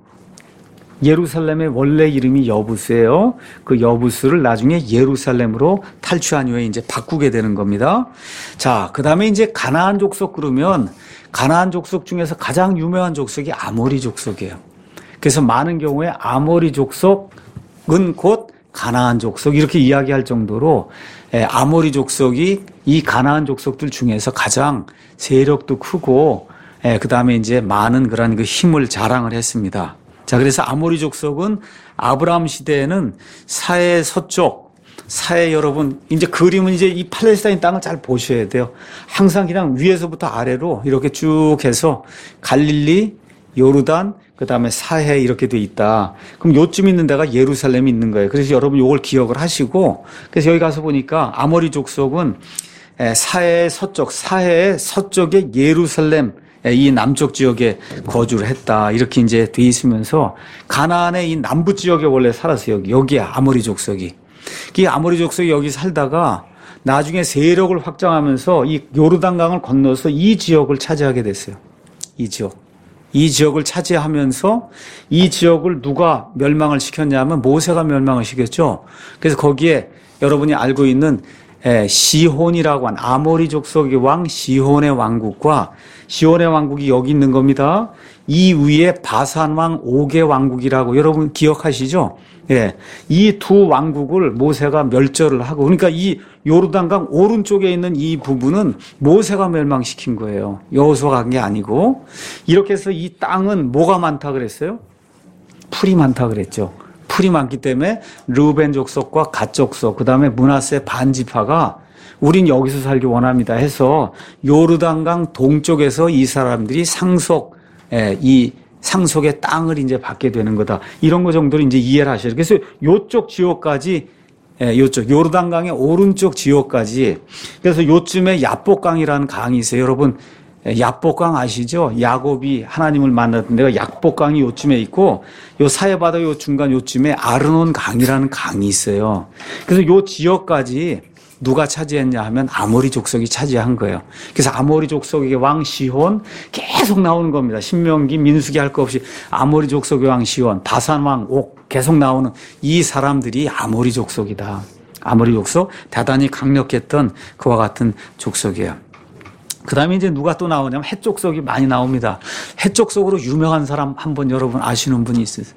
예루살렘의 원래 이름이 여부스예요. 그 여부스를 나중에 예루살렘으로 탈취한 이후에 이제 바꾸게 되는 겁니다. 자, 그 다음에 이제 가나안 족속 그러면 가나안 족속 중에서 가장 유명한 족속이 아모리 족속이에요. 그래서 많은 경우에 아모리 족속은 곧 가나안 족속 이렇게 이야기할 정도로 아모리 족속이 이 가나안 족속들 중에서 가장 세력도 크고 그 다음에 이제 많은 그런 그 힘을 자랑을 했습니다. 자, 그래서 아모리 족속은 아브라함 시대에는 사해 서쪽, 사해 여러분, 이제 그림은 이제 이 팔레스타인 땅을 잘 보셔야 돼요. 항상 그냥 위에서부터 아래로 이렇게 쭉 해서 갈릴리, 요르단, 그 다음에 사해 이렇게 돼 있다. 그럼 요쯤 있는 데가 예루살렘이 있는 거예요. 그래서 여러분 요걸 기억을 하시고, 그래서 여기 가서 보니까 아모리 족속은 사해의 서쪽에 예루살렘, 이 남쪽 지역에 거주를 했다. 이렇게 이제 돼 있으면서 가나안의 이 남부 지역에 원래 살았어요. 여기에 아모리 족속이. 이 아모리 족속이 여기 살다가 나중에 세력을 확장하면서 이 요르단강을 건너서 이 지역을 차지하게 됐어요. 이 지역을 차지하면서 이 지역을 누가 멸망을 시켰냐면 모세가 멸망을 시켰죠. 그래서 거기에 여러분이 알고 있는 시혼이라고 한 아모리 족속의 왕 시혼의 왕국과 시혼의 왕국이 여기 있는 겁니다. 이 위에 바산 왕 옥의 왕국이라고 여러분 기억하시죠? 예. 이 두 왕국을 모세가 멸절을 하고, 그러니까 이 요르단강 오른쪽에 있는 이 부분은 모세가 멸망시킨 거예요. 여호수아가 한 게 아니고. 이렇게 해서 이 땅은 뭐가 많다 그랬어요? 풀이 많다 그랬죠. 풀이 많기 때문에 르우벤 족속과 갓 족속, 그다음에 므낫세 반지파가 우린 여기서 살기 원합니다 해서 요르단강 동쪽에서 이 사람들이 이 상속의 땅을 이제 받게 되는 거다. 이런 거 정도로 이제 이해를 하셔야 돼요. 그래서 요쪽 지역까지, 요쪽, 요르단강의 오른쪽 지역까지, 그래서 요쯤에 야복강이라는 강이 있어요. 여러분, 야복강 아시죠? 야곱이 하나님을 만났던 데가 야복강이 요쯤에 있고, 요 사해바다 요 중간 요쯤에 아르논 강이라는 강이 있어요. 그래서 요 지역까지 누가 차지했냐 하면 아모리 족속이 차지한 거예요. 그래서 아모리 족속의 왕 시혼 계속 나오는 겁니다. 신명기, 민수기 할 거 없이 아모리 족속의 왕 시혼, 바산 왕 옥 계속 나오는 이 사람들이 아모리 족속이다. 아모리 족속 대단히 강력했던 그와 같은 족속이에요. 그 다음에 이제 누가 또 나오냐면 헷 족속이 많이 나옵니다. 헷 족속으로 유명한 사람 한번 여러분 아시는 분이 있으세요?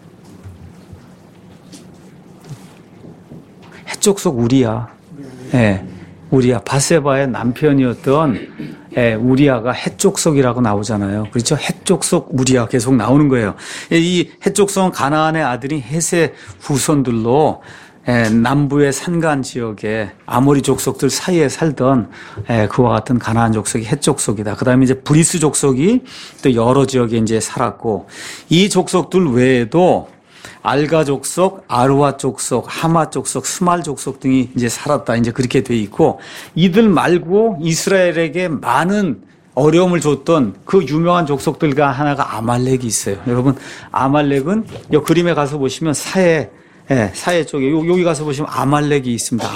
헷 족속 우리야. 예, 우리야. 바세바의 남편이었던 우리야가 헷 족속이라고 나오잖아요. 그렇죠? 헷 족속 우리야 계속 나오는 거예요. 이 헷 족속은 가나안의 아들이 헷의 후손들로 남부의 산간 지역에 아모리 족속들 사이에 살던 그와 같은 가나안 족속이 헷 족속이다. 그다음에 이제 브리스 족속이 또 여러 지역에 이제 살았고, 이 족속들 외에도 알가 족속, 아르와 족속, 하마 족속, 스말 족속 등이 이제 살았다. 이제 그렇게 돼 있고, 이들 말고 이스라엘에게 많은 어려움을 줬던 그 유명한 족속들과 하나가 아말렉이 있어요. 여러분, 아말렉은 이 그림에 가서 보시면 사해 쪽에 여기 가서 보시면 아말렉이 있습니다.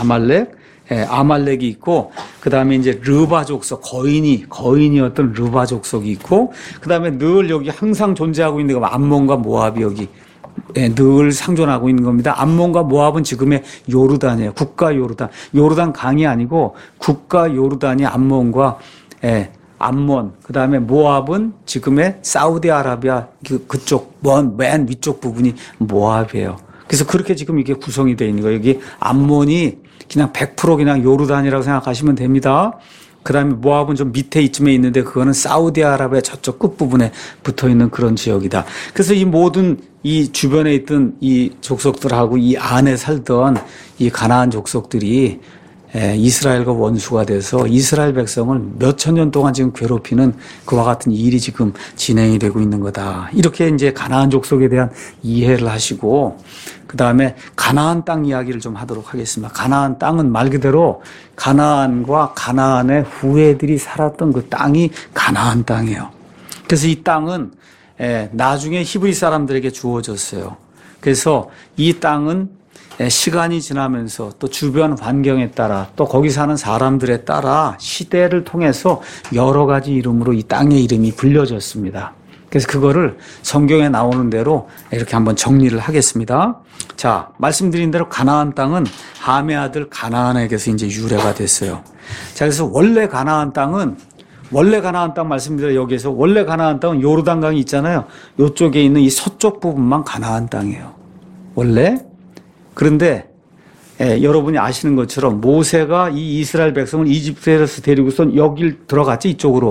아말렉이 있고, 그 다음에 이제 르바 족속, 거인이었던 르바 족속이 있고, 그 다음에 늘 여기 항상 존재하고 있는 거 암몬과 모압이 여기 늘 상존하고 있는 겁니다. 암몬과 모압은 지금의 요르단이에요. 국가 요르단. 요르단 강이 아니고 국가 요르단이 암몬과 암몬. 그다음에 모압은 지금의 사우디아라비아 그쪽 맨 위쪽 부분이 모압이에요. 그래서 그렇게 지금 이게 구성이 되어 있는 거예요. 여기 암몬이 그냥 100% 그냥 요르단이라고 생각하시면 됩니다. 그 다음에 모압은 좀 밑에 이쯤에 있는데 그거는 사우디아라비아 저쪽 끝부분에 붙어 있는 그런 지역이다. 그래서 이 모든 이 주변에 있던 이 족속들하고 이 안에 살던 이 가나안 족속들이 이스라엘과 원수가 돼서 이스라엘 백성을 몇천 년 동안 지금 괴롭히는 그와 같은 일이 지금 진행이 되고 있는 거다. 이렇게 이제 가나안 족속에 대한 이해를 하시고, 그 다음에 가나안 땅 이야기를 좀 하도록 하겠습니다. 가나안 땅은 말 그대로 가나안과 가나안의 후예들이 살았던 그 땅이 가나안 땅이에요. 그래서 이 땅은 나중에 히브리 사람들에게 주어졌어요. 그래서 이 땅은 시간이 지나면서 또 주변 환경에 따라 또 거기 사는 사람들에 따라 시대를 통해서 여러 가지 이름으로 이 땅의 이름이 불려졌습니다. 그래서 그거를 성경에 나오는 대로 이렇게 한번 정리를 하겠습니다. 자, 말씀드린 대로 가나안 땅은 함의 아들 가나안에게서 이제 유래가 됐어요. 자, 그래서 원래 가나안 땅 말씀드려 여기에서 원래 가나안 땅은 요르단강이 있잖아요. 이쪽에 있는 이 서쪽 부분만 가나안 땅이에요. 원래. 그런데 여러분이 아시는 것처럼 모세가 이 이스라엘 백성을 이집트에서 데리고선 여길 들어갔지, 이쪽으로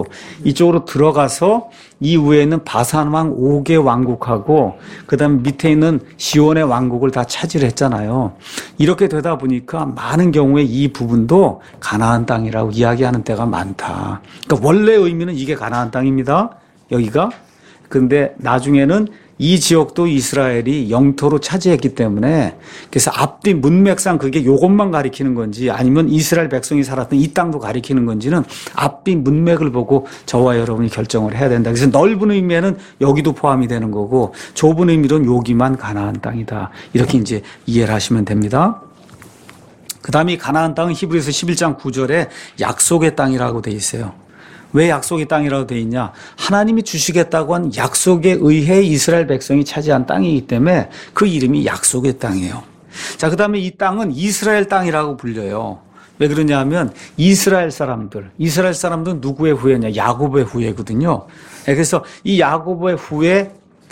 들어가서 이 위에 있는 바산 왕 옥의 왕국하고 그다음에 밑에 있는 시온의 왕국을 다 차지를 했잖아요. 이렇게 되다 보니까 많은 경우에 이 부분도 가나안 땅이라고 이야기하는 때가 많다. 그러니까 원래 의미는 이게 가나안 땅입니다. 여기가. 근데 나중에는 이 지역도 이스라엘이 영토로 차지했기 때문에, 그래서 앞뒤 문맥상 그게 요것만 가리키는 건지 아니면 이스라엘 백성이 살았던 이 땅도 가리키는 건지는 앞뒤 문맥을 보고 저와 여러분이 결정을 해야 된다. 그래서 넓은 의미에는 여기도 포함이 되는 거고 좁은 의미로는 여기만 가나안 땅이다. 이렇게 이제 이해를 하시면 됩니다. 다음에 이 가나안 땅은 히브리서 11장 9절에 약속의 땅이라고 돼 있어요. 왜 약속의 땅이라고 돼 있냐? 하나님이 주시겠다고 한 약속에 의해 이스라엘 백성이 차지한 땅이기 때문에 그 이름이 약속의 땅이에요. 자, 그 다음에 이 땅은 이스라엘 땅이라고 불려요. 왜 그러냐 하면 이스라엘 사람들은 누구의 후예냐? 야곱의 후예거든요. 그래서 이 야곱의 후예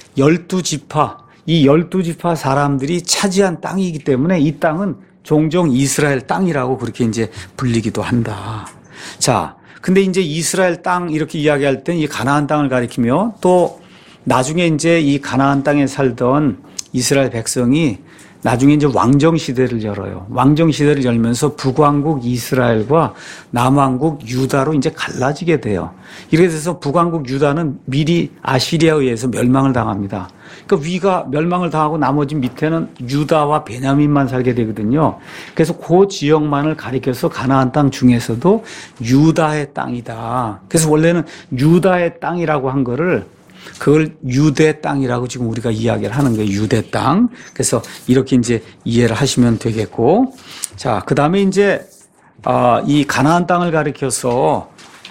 12지파, 이 12지파 사람들이 차지한 땅이기 때문에 이 땅은 종종 이스라엘 땅이라고 그렇게 이제 불리기도 한다. 자, 근데 이제 이스라엘 땅 이렇게 이야기할 땐 이 가나안 땅을 가리키며 또 나중에 이제 이 가나안 땅에 살던 이스라엘 백성이 나중에 이제 왕정 시대를 열어요. 왕정 시대를 열면서 북왕국 이스라엘과 남왕국 유다로 이제 갈라지게 돼요. 이렇게 돼서 북왕국 유다는 미리 아시리아에 의해서 멸망을 당합니다. 그러니까 위가 멸망을 당하고 나머지 밑에는 유다와 베냐민만 살게 되거든요. 그래서 그 지역만을 가리켜서 가나안 땅 중에서도 유다의 땅이다. 그래서 원래는 유다의 땅이라고 한 거를 그걸 유대 땅이라고 지금 우리가 이야기를 하는 거예요. 유대 땅. 그래서 이렇게 이제 이해를 하시면 되겠고. 자, 그 다음에 이제, 이 가나안 땅을 가리켜서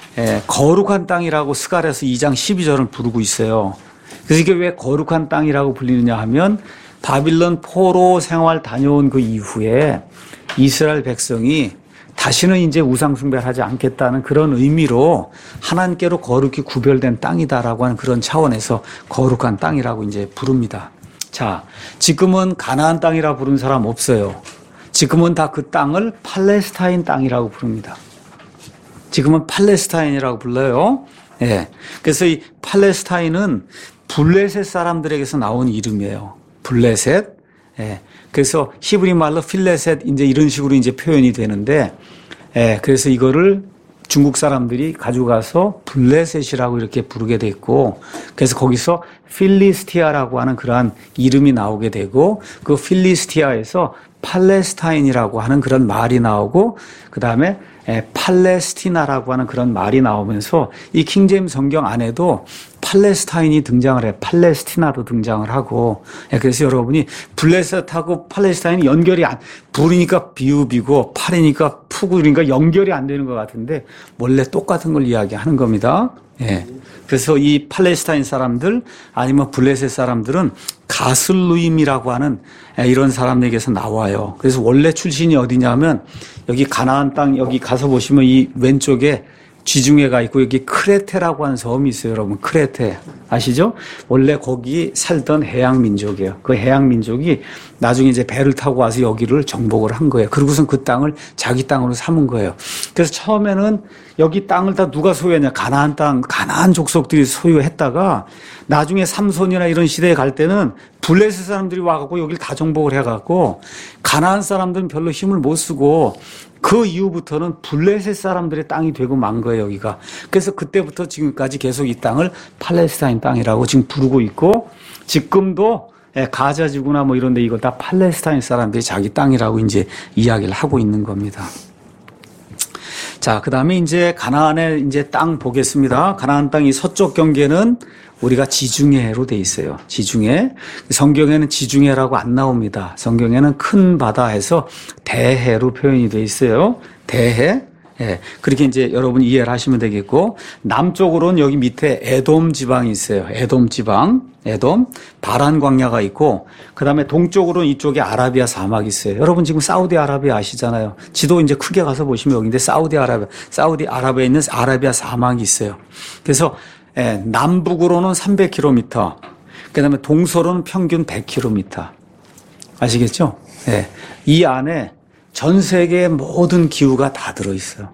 거룩한 땅이라고 스가랴서 2장 12절을 부르고 있어요. 그래서 이게 왜 거룩한 땅이라고 불리느냐 하면 바빌론 포로 생활 다녀온 그 이후에 이스라엘 백성이 다시는 이제 우상숭배를 하지 않겠다는 그런 의미로 하나님께로 거룩히 구별된 땅이다라고 하는 그런 차원에서 거룩한 땅이라고 이제 부릅니다. 자, 지금은 가나안 땅이라 부르는 사람 없어요. 지금은 다 그 땅을 팔레스타인 땅이라고 부릅니다. 지금은 팔레스타인이라고 불러요. 예. 그래서 이 팔레스타인은 블레셋 사람들에게서 나온 이름이에요. 블레셋. 예. 그래서 히브리 말로 필레셋 이제 이런 식으로 이제 표현이 되는데, 예. 그래서 이거를 중국 사람들이 가져가서 블레셋이라고 이렇게 부르게 됐고, 그래서 거기서 필리스티아라고 하는 그러한 이름이 나오게 되고, 그 필리스티아에서 팔레스타인이라고 하는 그런 말이 나오고, 그 다음에 팔레스티나라고 하는 그런 말이 나오면서 이 킹제임스 성경 안에도 팔레스타인이 등장을 해요. 팔레스티나도 등장을 하고. 그래서 여러분이 블레셋하고 팔레스타인이 연결이 불이니까 비읍이고 팔이니까 푸구니까 연결이 안 되는 것 같은데 원래 똑같은 걸 이야기하는 겁니다. 예. 그래서 이 팔레스타인 사람들 아니면 블레셋 사람들은 가슬루임이라고 하는 이런 사람에게서 나와요. 그래서 원래 출신이 어디냐면 여기 가나안 땅 여기 가서 보시면 이 왼쪽에 지중해가 있고 여기 크레테라고 하는 섬이 있어요. 여러분 크레테 아시죠? 원래 거기 살던 해양 민족이에요. 그 해양 민족이 나중에 이제 배를 타고 와서 여기를 정복을 한 거예요. 그리고선 그 땅을 자기 땅으로 삼은 거예요. 그래서 처음에는 여기 땅을 다 누가 소유했냐? 가나안 땅, 가나안 족속들이 소유했다가 나중에 삼손이나 이런 시대에 갈 때는 블레셋 사람들이 와갖고 여기를 다 정복을 해갖고 가나안 사람들은 별로 힘을 못 쓰고 그 이후부터는 블레셋 사람들의 땅이 되고 만 거예요, 여기가. 그래서 그때부터 지금까지 계속 이 땅을 팔레스타인 땅이라고 지금 부르고 있고 지금도 가자 지구나 뭐 이런데 이거 다 팔레스타인 사람들이 자기 땅이라고 이제 이야기를 하고 있는 겁니다. 자, 그 다음에 이제 가나안의 이제 땅 보겠습니다. 가나안 땅이 서쪽 경계는 우리가 지중해로 돼 있어요. 지중해. 성경에는 지중해라고 안 나옵니다. 성경에는 큰 바다에서 대해로 표현이 돼 있어요. 대해. 예. 그렇게 이제 여러분 이해를 하시면 되겠고, 남쪽으로는 여기 밑에 에돔 지방이 있어요. 에돔 지방. 에돔. 바란 광야가 있고, 그 다음에 동쪽으로는 이쪽에 아라비아 사막이 있어요. 여러분 지금 사우디아라비아 아시잖아요. 지도 이제 크게 가서 보시면 여기인데 사우디아라비아에 있는 아라비아 사막이 있어요. 그래서 남북으로는 300km, 그 다음에 동서로는 평균 100km. 아시겠죠? 네. 이 안에 전 세계의 모든 기후가 다 들어있어요.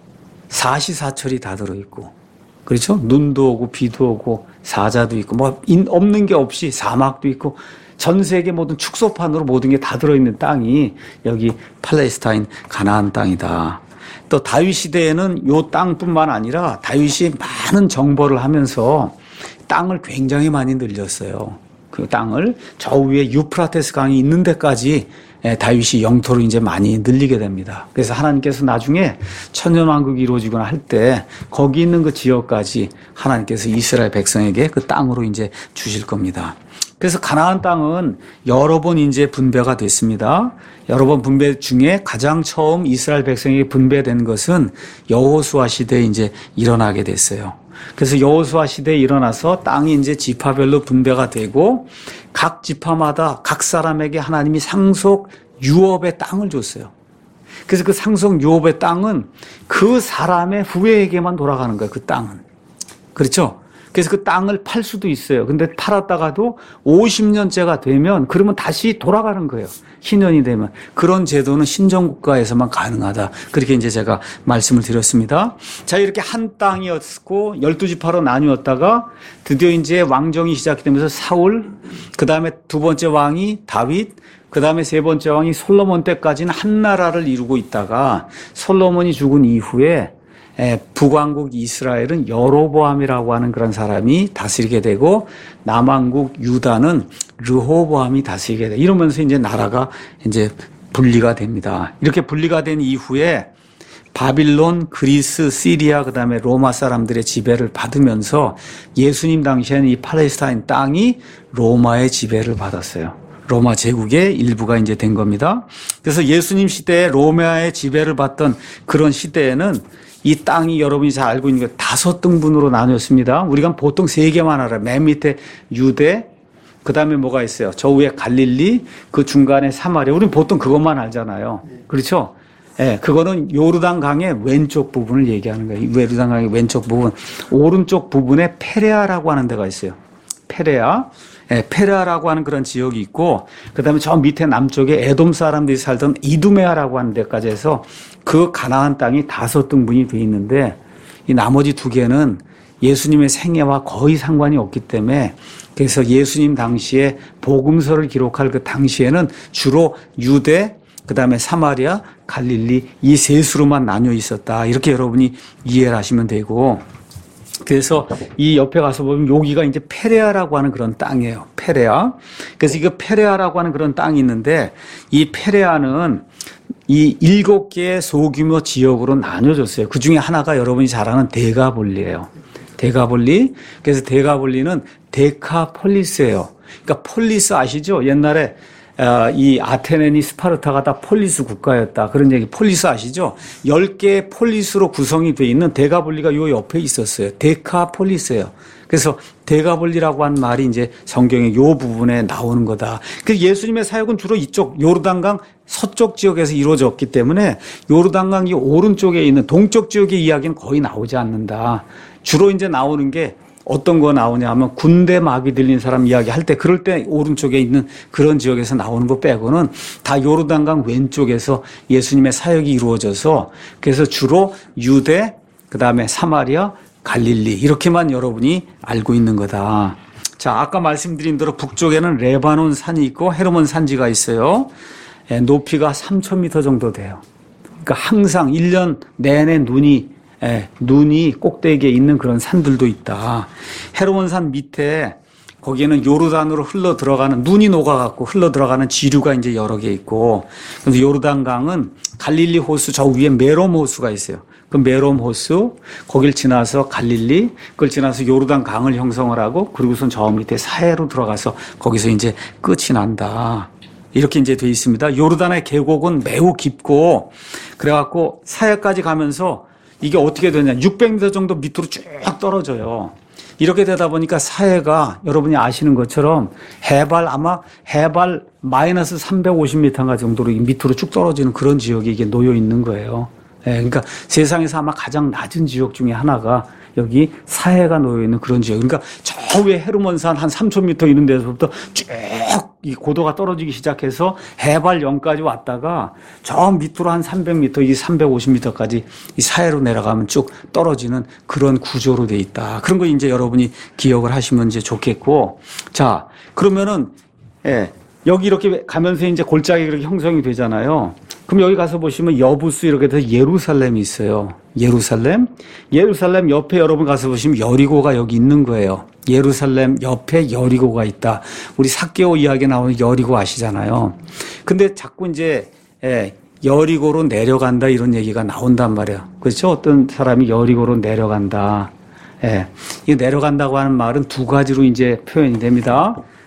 사시사철이 다 들어있고, 그렇죠? 눈도 오고, 비도 오고, 사자도 있고, 없는 게 없이 사막도 있고, 전 세계 모든 축소판으로 모든 게 다 들어있는 땅이 여기 팔레스타인 가나안 땅이다. 또 다윗 시대에는 요 땅뿐만 아니라 다윗이 많은 정벌을 하면서 땅을 굉장히 많이 늘렸어요. 그 땅을 저 위에 유프라테스 강이 있는 데까지 다윗이 영토를 이제 많이 늘리게 됩니다. 그래서 하나님께서 나중에 천년왕국이 이루어지거나 할 때 거기 있는 그 지역까지 하나님께서 이스라엘 백성에게 그 땅으로 이제 주실 겁니다. 그래서 가나안 땅은 여러 번 이제 분배가 됐습니다. 여러 번 분배 중에 가장 처음 이스라엘 백성에게 분배된 것은 여호수아 시대에 이제 일어나게 됐어요. 그래서 여호수아 시대에 일어나서 땅이 이제 지파별로 분배가 되고 각 지파마다 각 사람에게 하나님이 상속 유업의 땅을 줬어요. 그래서 그 상속 유업의 땅은 그 사람의 후예에게만 돌아가는 거예요. 그 땅은. 그렇죠? 그래서 그 땅을 팔 수도 있어요. 근데 팔았다가도 50년째가 되면 그러면 다시 돌아가는 거예요. 희년이 되면. 그런 제도는 신정국가에서만 가능하다. 그렇게 이제 제가 말씀을 드렸습니다. 자, 이렇게 한 땅이었고 12지파로 나뉘었다가 드디어 이제 왕정이 시작되면서 사울, 그 다음에 두 번째 왕이 다윗, 그 다음에 세 번째 왕이 솔로몬 때까지는 한 나라를 이루고 있다가 솔로몬이 죽은 이후에 북왕국 이스라엘은 여로보암이라고 하는 그런 사람이 다스리게 되고 남왕국 유다는 르호보암이 다스리게 돼. 이러면서 이제 나라가 이제 분리가 됩니다. 이렇게 분리가 된 이후에 바빌론, 그리스, 시리아, 그 다음에 로마 사람들의 지배를 받으면서 예수님 당시에는 이 팔레스타인 땅이 로마의 지배를 받았어요. 로마 제국의 일부가 이제 된 겁니다. 그래서 예수님 시대에 로마의 지배를 받던 그런 시대에는 이 땅이 여러분이 잘 알고 있는 게 5등분으로 나뉘었습니다. 우리가 보통 3개만 알아요. 맨 밑에 유대, 그 다음에 뭐가 있어요? 저 위에 갈릴리, 그 중간에 사마리아. 우리는 보통 그것만 알잖아요. 그렇죠? 예, 그거는 요르단 강의 왼쪽 부분을 얘기하는 거예요. 요르단 강의 왼쪽 부분. 오른쪽 부분에 페레아라고 하는 데가 있어요. 페레아. 예, 페레아라고 하는 그런 지역이 있고, 그 다음에 저 밑에 남쪽에 에돔 사람들이 살던 이두메아라고 하는 데까지 해서 그 가나안 땅이 5등분이 돼 있는데, 이 나머지 2개는 예수님의 생애와 거의 상관이 없기 때문에, 그래서 예수님 당시에 복음서를 기록할 그 당시에는 주로 유대, 그 다음에 사마리아, 갈릴리 이 3수로만 나뉘어 있었다. 이렇게 여러분이 이해를 하시면 되고, 그래서 이 옆에 가서 보면 여기가 이제 페레아라고 하는 그런 땅이에요. 페레아. 그래서 이거 페레아라고 하는 그런 땅이 있는데 이 페레아는 이 7개의 소규모 지역으로 나뉘어졌어요. 그 중에 하나가 여러분이 잘 아는 데가볼리예요. 데가볼리. 그래서 데가볼리는 데카폴리스예요. 그러니까 폴리스 아시죠? 옛날에 이 아테네니 스파르타가 다 폴리스 국가였다. 그런 얘기 폴리스 아시죠? 10개의 폴리스로 구성이 되어 있는 데가볼리가 요 옆에 있었어요. 데카폴리스예요. 그래서 데가볼리라고 한 말이 이제 성경의 요 부분에 나오는 거다. 그 예수님의 사역은 주로 이쪽 요르단강 서쪽 지역에서 이루어졌기 때문에 요르단강 이 오른쪽에 있는 동쪽 지역의 이야기는 거의 나오지 않는다. 주로 이제 나오는 게 어떤 거 나오냐 하면 군대 막이 들린 사람 이야기 할 때 그럴 때 오른쪽에 있는 그런 지역에서 나오는 거 빼고는 다 요르단강 왼쪽에서 예수님의 사역이 이루어져서 그래서 주로 유대, 그 다음에 사마리아, 갈릴리 이렇게만 여러분이 알고 있는 거다. 자, 아까 말씀드린 대로 북쪽에는 레바논 산이 있고 헤르몬 산지가 있어요. 높이가 3,000m 정도 돼요. 그러니까 항상 1년 내내 눈이 꼭대기에 있는 그런 산들도 있다. 헤르몬산 밑에 거기에는 요르단으로 흘러 들어가는 눈이 녹아갖고 흘러 들어가는 지류가 이제 여러 개 있고, 그래서 요르단강은 갈릴리 호수 저 위에 메롬 호수가 있어요. 그 메롬 호수 거길 지나서 갈릴리, 그걸 지나서 요르단 강을 형성을 하고 그리고선 저 밑에 사해로 들어가서 거기서 이제 끝이 난다. 이렇게 이제 돼 있습니다. 요르단의 계곡은 매우 깊고 그래갖고 사해까지 가면서 이게 어떻게 되냐. 600m 정도 밑으로 쭉 떨어져요. 이렇게 되다 보니까 사해가 여러분이 아시는 것처럼 아마 해발 마이너스 350m 정도로 밑으로 쭉 떨어지는 그런 지역에 이게 놓여 있는 거예요. 그러니까 세상에서 아마 가장 낮은 지역 중에 하나가 여기 사해가 놓여 있는 그런 지역. 그러니까 저 위에 헤르몬산 한 3,000m 있는 데서부터 쭉 이 고도가 떨어지기 시작해서 해발 0까지 왔다가 저 밑으로 한 300m, 이 350m까지 이 사해로 내려가면 쭉 떨어지는 그런 구조로 돼 있다. 그런 거 이제 여러분이 기억을 하시면 이제 좋겠고. 자, 그러면은, 여기 이렇게 가면서 이제 골짜기 이렇게 형성이 되잖아요. 그럼 여기 가서 보시면 여부스 이렇게 돼서 예루살렘이 있어요. 예루살렘 옆에 여러분 가서 보시면 여리고가 여기 있는 거예요. 예루살렘 옆에 여리고가 있다. 우리 삭개오 이야기 나오는 여리고 아시잖아요. 근데 자꾸 이제 여리고로 내려간다 이런 얘기가 나온단 말이에요. 그렇죠? 어떤 사람이 여리고로 내려간다. 이 내려간다고 하는 말은 두 가지로 이제 표현이 됩니다.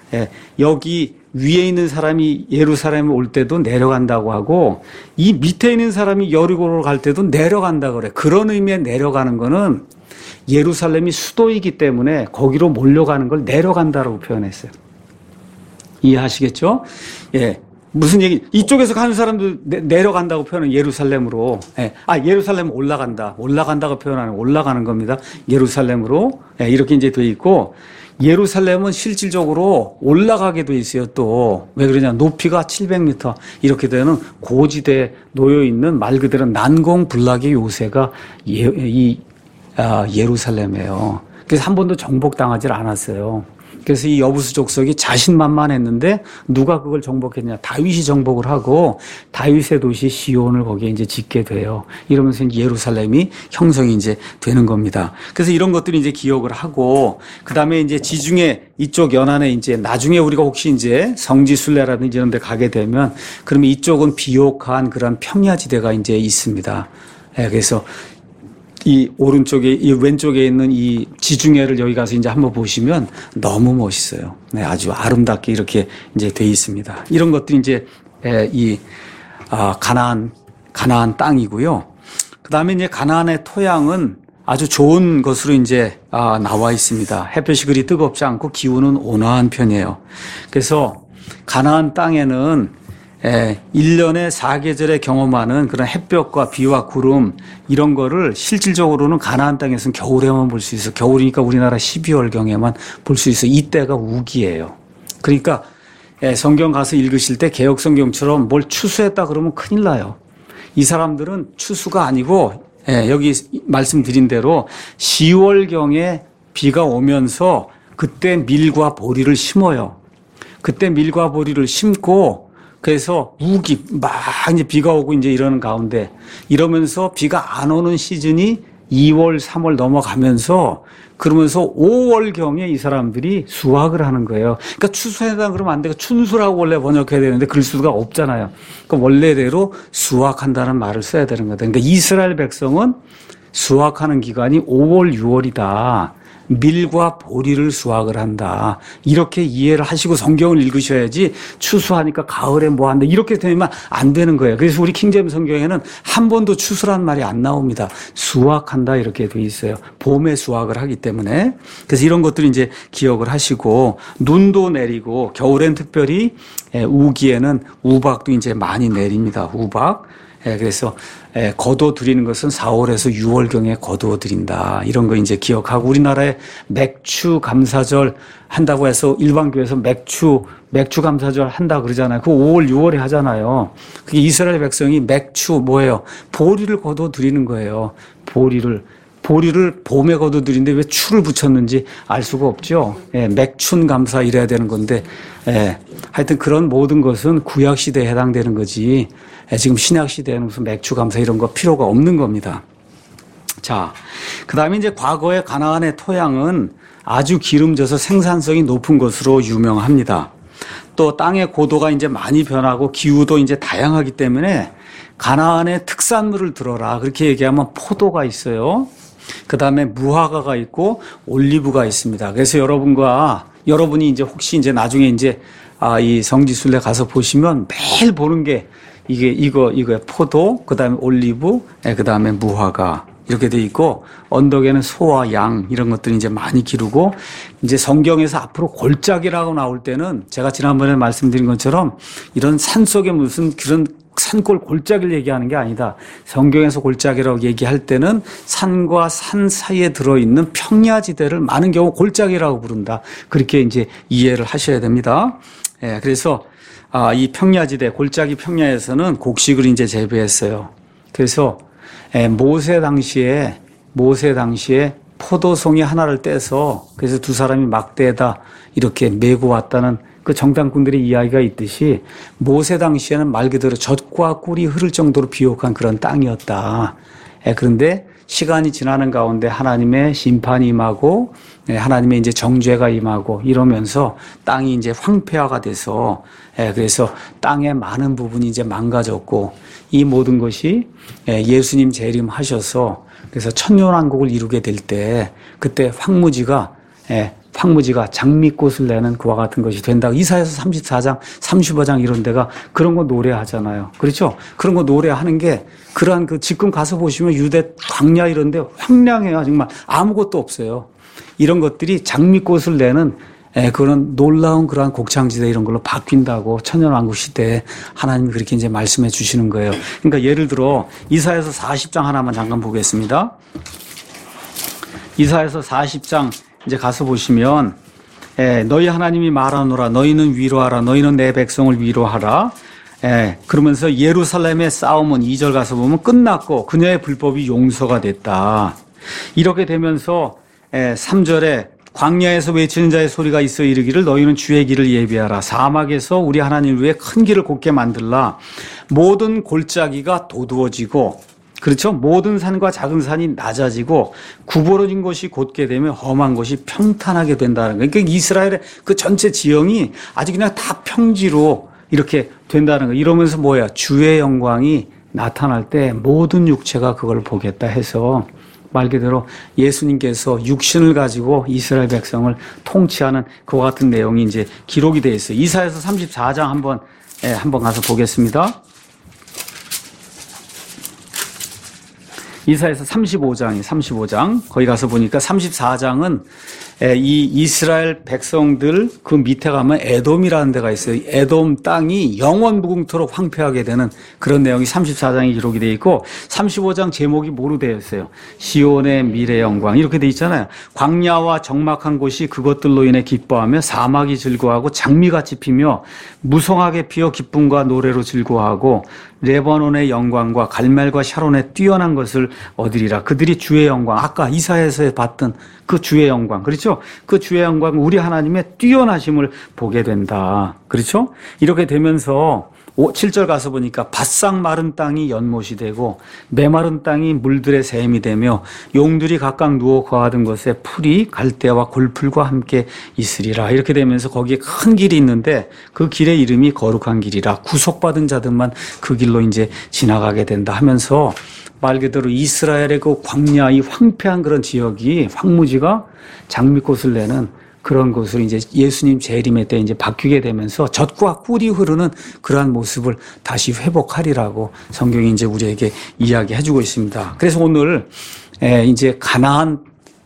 예, 여기 위에 있는 사람이 예루살렘에 올 때도 내려간다고 하고 이 밑에 있는 사람이 여리고로 갈 때도 내려간다고 그래. 그런 의미의 내려가는 거는 예루살렘이 수도이기 때문에 거기로 몰려가는 걸 내려간다라고 표현했어요. 이해하시겠죠? 예. 무슨 얘기, 이쪽에서 가는 사람도 내려간다고 표현은 예루살렘으로. 예. 예루살렘 올라간다고 표현하는 올라가는 겁니다. 예루살렘으로. 예. 이렇게 이제 돼 있고, 예루살렘은 실질적으로 올라가게 돼 있어요, 또. 왜 그러냐. 높이가 700m. 이렇게 되는 고지대에 놓여 있는 말 그대로 난공불락의 요새가 예루살렘이에요. 그래서 한 번도 정복당하지 않았어요. 그래서 이 여부수 족속이 자신만만했는데 누가 그걸 정복했냐? 다윗이 정복을 하고 다윗의 도시 시온을 거기에 이제 짓게 돼요. 이러면서 이제 예루살렘이 형성이 이제 되는 겁니다. 그래서 이런 것들이 이제 기억을 하고 그다음에 이제 지중해 이쪽 연안에 이제 나중에 우리가 혹시 이제 성지순례라든지 이런 데 가게 되면 그러면 이쪽은 비옥한 그런 평야지대가 이제 있습니다. 네, 그래서 이 오른쪽에, 이 왼쪽에 있는 이 지중해를 여기 가서 이제 한번 보시면 너무 멋있어요. 네, 아주 아름답게 이렇게 이제 돼 있습니다. 이런 것들이 이제 가나안 땅이고요. 그 다음에 이제 가나안의 토양은 아주 좋은 것으로 이제 나와 있습니다. 햇볕이 그리 뜨겁지 않고 기후는 온화한 편이에요. 그래서 가나안 땅에는 1년에 4계절에 경험하는 그런 햇볕과 비와 구름 이런 거를 실질적으로는 가나안 땅에서는 겨울에만 볼 수 있어. 겨울이니까 우리나라 12월경에만 볼 수 있어. 이때가 우기예요. 그러니까 성경 가서 읽으실 때 개역 성경처럼 뭘 추수했다 그러면 큰일 나요. 이 사람들은 추수가 아니고 여기 말씀드린 대로 10월경에 비가 오면서 그때 밀과 보리를 심어요. 그때 밀과 보리를 심고 그래서 우기 막 이제 비가 오고 이제 이러는 가운데 이러면서 비가 안 오는 시즌이 2월, 3월 넘어가면서 그러면서 5월경에 이 사람들이 수확을 하는 거예요. 그러니까 추수한다 그러면 안 되고 춘수라고 원래 번역해야 되는데 그럴 수가 없잖아요. 그러니까 원래대로 수확한다는 말을 써야 되는 거다. 그러니까 이스라엘 백성은 수확하는 기간이 5월, 6월이다. 밀과 보리를 수확을 한다. 이렇게 이해를 하시고 성경을 읽으셔야지 추수하니까 가을에 뭐 한다. 이렇게 되면 안 되는 거예요. 그래서 우리 킹제임 성경에는 한 번도 추수란 말이 안 나옵니다. 수확한다 이렇게 돼 있어요. 봄에 수확을 하기 때문에. 그래서 이런 것들을 이제 기억을 하시고 눈도 내리고 겨울엔 특별히 우기에는 우박도 이제 많이 내립니다. 우박. 그래서 거둬 드리는 것은 4월에서 6월경에 거두어 드린다. 이런 거 이제 기억하고 우리나라에 맥추 감사절 한다고 해서 일반교회에서 맥추 감사절 한다 그러잖아요. 그거 5월, 6월에 하잖아요. 그게 이스라엘 백성이 맥추 뭐예요? 보리를 거둬 드리는 거예요. 보리를 봄에 거둬 드리는데 왜 추를 붙였는지 알 수가 없죠. 맥춘 감사 이래야 되는 건데 하여튼 그런 모든 것은 구약 시대에 해당되는 거지. 지금 신약 시대에는 무슨 맥주 감사 이런 거 필요가 없는 겁니다. 자, 그 다음에 이제 과거의 가나안의 토양은 아주 기름져서 생산성이 높은 것으로 유명합니다. 또 땅의 고도가 이제 많이 변하고 기후도 이제 다양하기 때문에 가나안의 특산물을 들어라. 그렇게 얘기하면 포도가 있어요. 그 다음에 무화과가 있고 올리브가 있습니다. 그래서 여러분이 이제 혹시 이제 나중에 이제 이 성지순례 가서 보시면 매일 보는 게 이거야 포도, 그 다음에 올리브, 그 다음에 무화과 이렇게 돼 있고 언덕에는 소와 양 이런 것들이 이제 많이 기르고 이제 성경에서 앞으로 골짜기라고 나올 때는 제가 지난번에 말씀드린 것처럼 이런 산 속에 무슨 그런 산골 골짜기를 얘기하는 게 아니다. 성경에서 골짜기라고 얘기할 때는 산과 산 사이에 들어있는 평야지대를 많은 경우 골짜기라고 부른다. 그렇게 이제 이해를 하셔야 됩니다. 그래서 이 평야지대, 골짜기 평야에서는 곡식을 이제 재배했어요. 그래서 모세 당시에 포도송이 하나를 떼서 그래서 두 사람이 막대에다 이렇게 메고 왔다는 그 정탐꾼들의 이야기가 있듯이 모세 당시에는 말 그대로 젖과 꿀이 흐를 정도로 비옥한 그런 땅이었다. 그런데 시간이 지나는 가운데 하나님의 심판이 임하고 하나님의 이제 정죄가 임하고 이러면서 땅이 이제 황폐화가 돼서 그래서 땅의 많은 부분이 이제 망가졌고 이 모든 것이 예수님 재림하셔서 그래서 천년왕국을 이루게 될 때 그때 황무지가 황무지가 장미꽃을 내는 그와 같은 것이 된다. 이사야서 34장, 35장 이런 데가 그런 거 노래하잖아요. 그렇죠? 그런 거 노래하는 게 그러한 지금 가서 보시면 유대 광야 이런 데 황량해요. 정말 아무것도 없어요. 이런 것들이 장미꽃을 내는 그런 놀라운 그러한 곡창지대 이런 걸로 바뀐다고 천년왕국 시대에 하나님이 그렇게 이제 말씀해 주시는 거예요. 그러니까 예를 들어 이사야서 40장 하나만 잠깐 보겠습니다. 이사야서 40장 이제 가서 보시면 너희 하나님이 말하노라 너희는 위로하라 너희는 내 백성을 위로하라. 그러면서 예루살렘의 싸움은 2절 가서 보면 끝났고 그녀의 불법이 용서가 됐다. 이렇게 되면서 3절에 광야에서 외치는 자의 소리가 있어 이르기를 너희는 주의 길을 예비하라. 사막에서 우리 하나님을 위해 큰 길을 곧게 만들라. 모든 골짜기가 도두어지고 그렇죠? 모든 산과 작은 산이 낮아지고 구부러진 곳이 곧게 되면 험한 곳이 평탄하게 된다는 거예요. 그러니까 이스라엘의 그 전체 지형이 아주 그냥 다 평지로 이렇게 된다는 거예요. 이러면서 뭐야? 주의 영광이 나타날 때 모든 육체가 그걸 보겠다 해서 말 그대로 예수님께서 육신을 가지고 이스라엘 백성을 통치하는 그와 같은 내용이 이제 기록이 되어 있어요. 이사야서 34장 한번 가서 보겠습니다. 이사야서 35장. 거기 가서 보니까 34장은 이 이스라엘 백성들 그 밑에 가면 에돔이라는 데가 있어요. 에돔 땅이 영원 무궁토록 황폐하게 되는 그런 내용이 34장에 기록이 되어 있고 35장 제목이 뭐로 되어 있어요? 시온의 미래 영광 이렇게 되어 있잖아요. 광야와 적막한 곳이 그것들로 인해 기뻐하며 사막이 즐거워하고 장미같이 피며 무성하게 피어 기쁨과 노래로 즐거워하고 레바논의 영광과 갈멜과 샤론의 뛰어난 것을 얻으리라. 그들이 주의 영광, 아까 이사야에서 봤던 그 주의 영광, 그렇죠? 그 주의 영광, 우리 하나님의 뛰어나심을 보게 된다. 그렇죠? 이렇게 되면서 7절 가서 보니까 바싹 마른 땅이 연못이 되고 메마른 땅이 물들의 샘이 되며 용들이 각각 누워 거하던 것에 풀이 갈대와 골풀과 함께 있으리라. 이렇게 되면서 거기에 큰 길이 있는데 그 길의 이름이 거룩한 길이라. 구속받은 자들만 그 길로 이제 지나가게 된다 하면서 말 그대로 이스라엘의 그 광야, 이 황폐한 그런 지역이 황무지가 장미꽃을 내는 그런 곳으로 이제 예수님 재림의 때 이제 바뀌게 되면서 젖과 꿀이 흐르는 그러한 모습을 다시 회복하리라고 성경이 이제 우리에게 이야기해주고 있습니다. 그래서 오늘 이제 가나안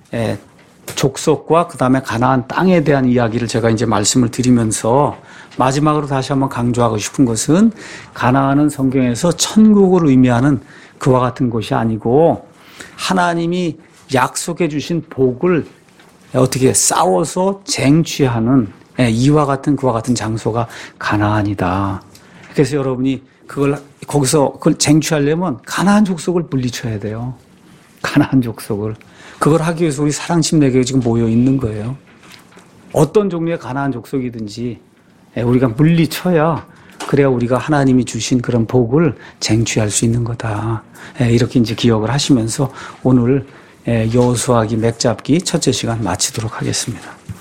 족속과 그 다음에 가나안 땅에 대한 이야기를 제가 이제 말씀을 드리면서 마지막으로 다시 한번 강조하고 싶은 것은 가나안은 성경에서 천국을 의미하는 그와 같은 곳이 아니고 하나님이 약속해 주신 복을 어떻게 싸워서 쟁취하는 이와 같은 그와 같은 장소가 가나안이다. 그래서 여러분이 거기서 그걸 쟁취하려면 가나안 족속을 물리쳐야 돼요. 가나안 족속을. 그걸 하기 위해서 우리 사랑침례교회 지금 모여 있는 거예요. 어떤 종류의 가나안 족속이든지 우리가 물리쳐야 그래야 우리가 하나님이 주신 그런 복을 쟁취할 수 있는 거다. 이렇게 이제 기억을 하시면서 오늘 여호수아기 맥잡기 첫째 시간 마치도록 하겠습니다.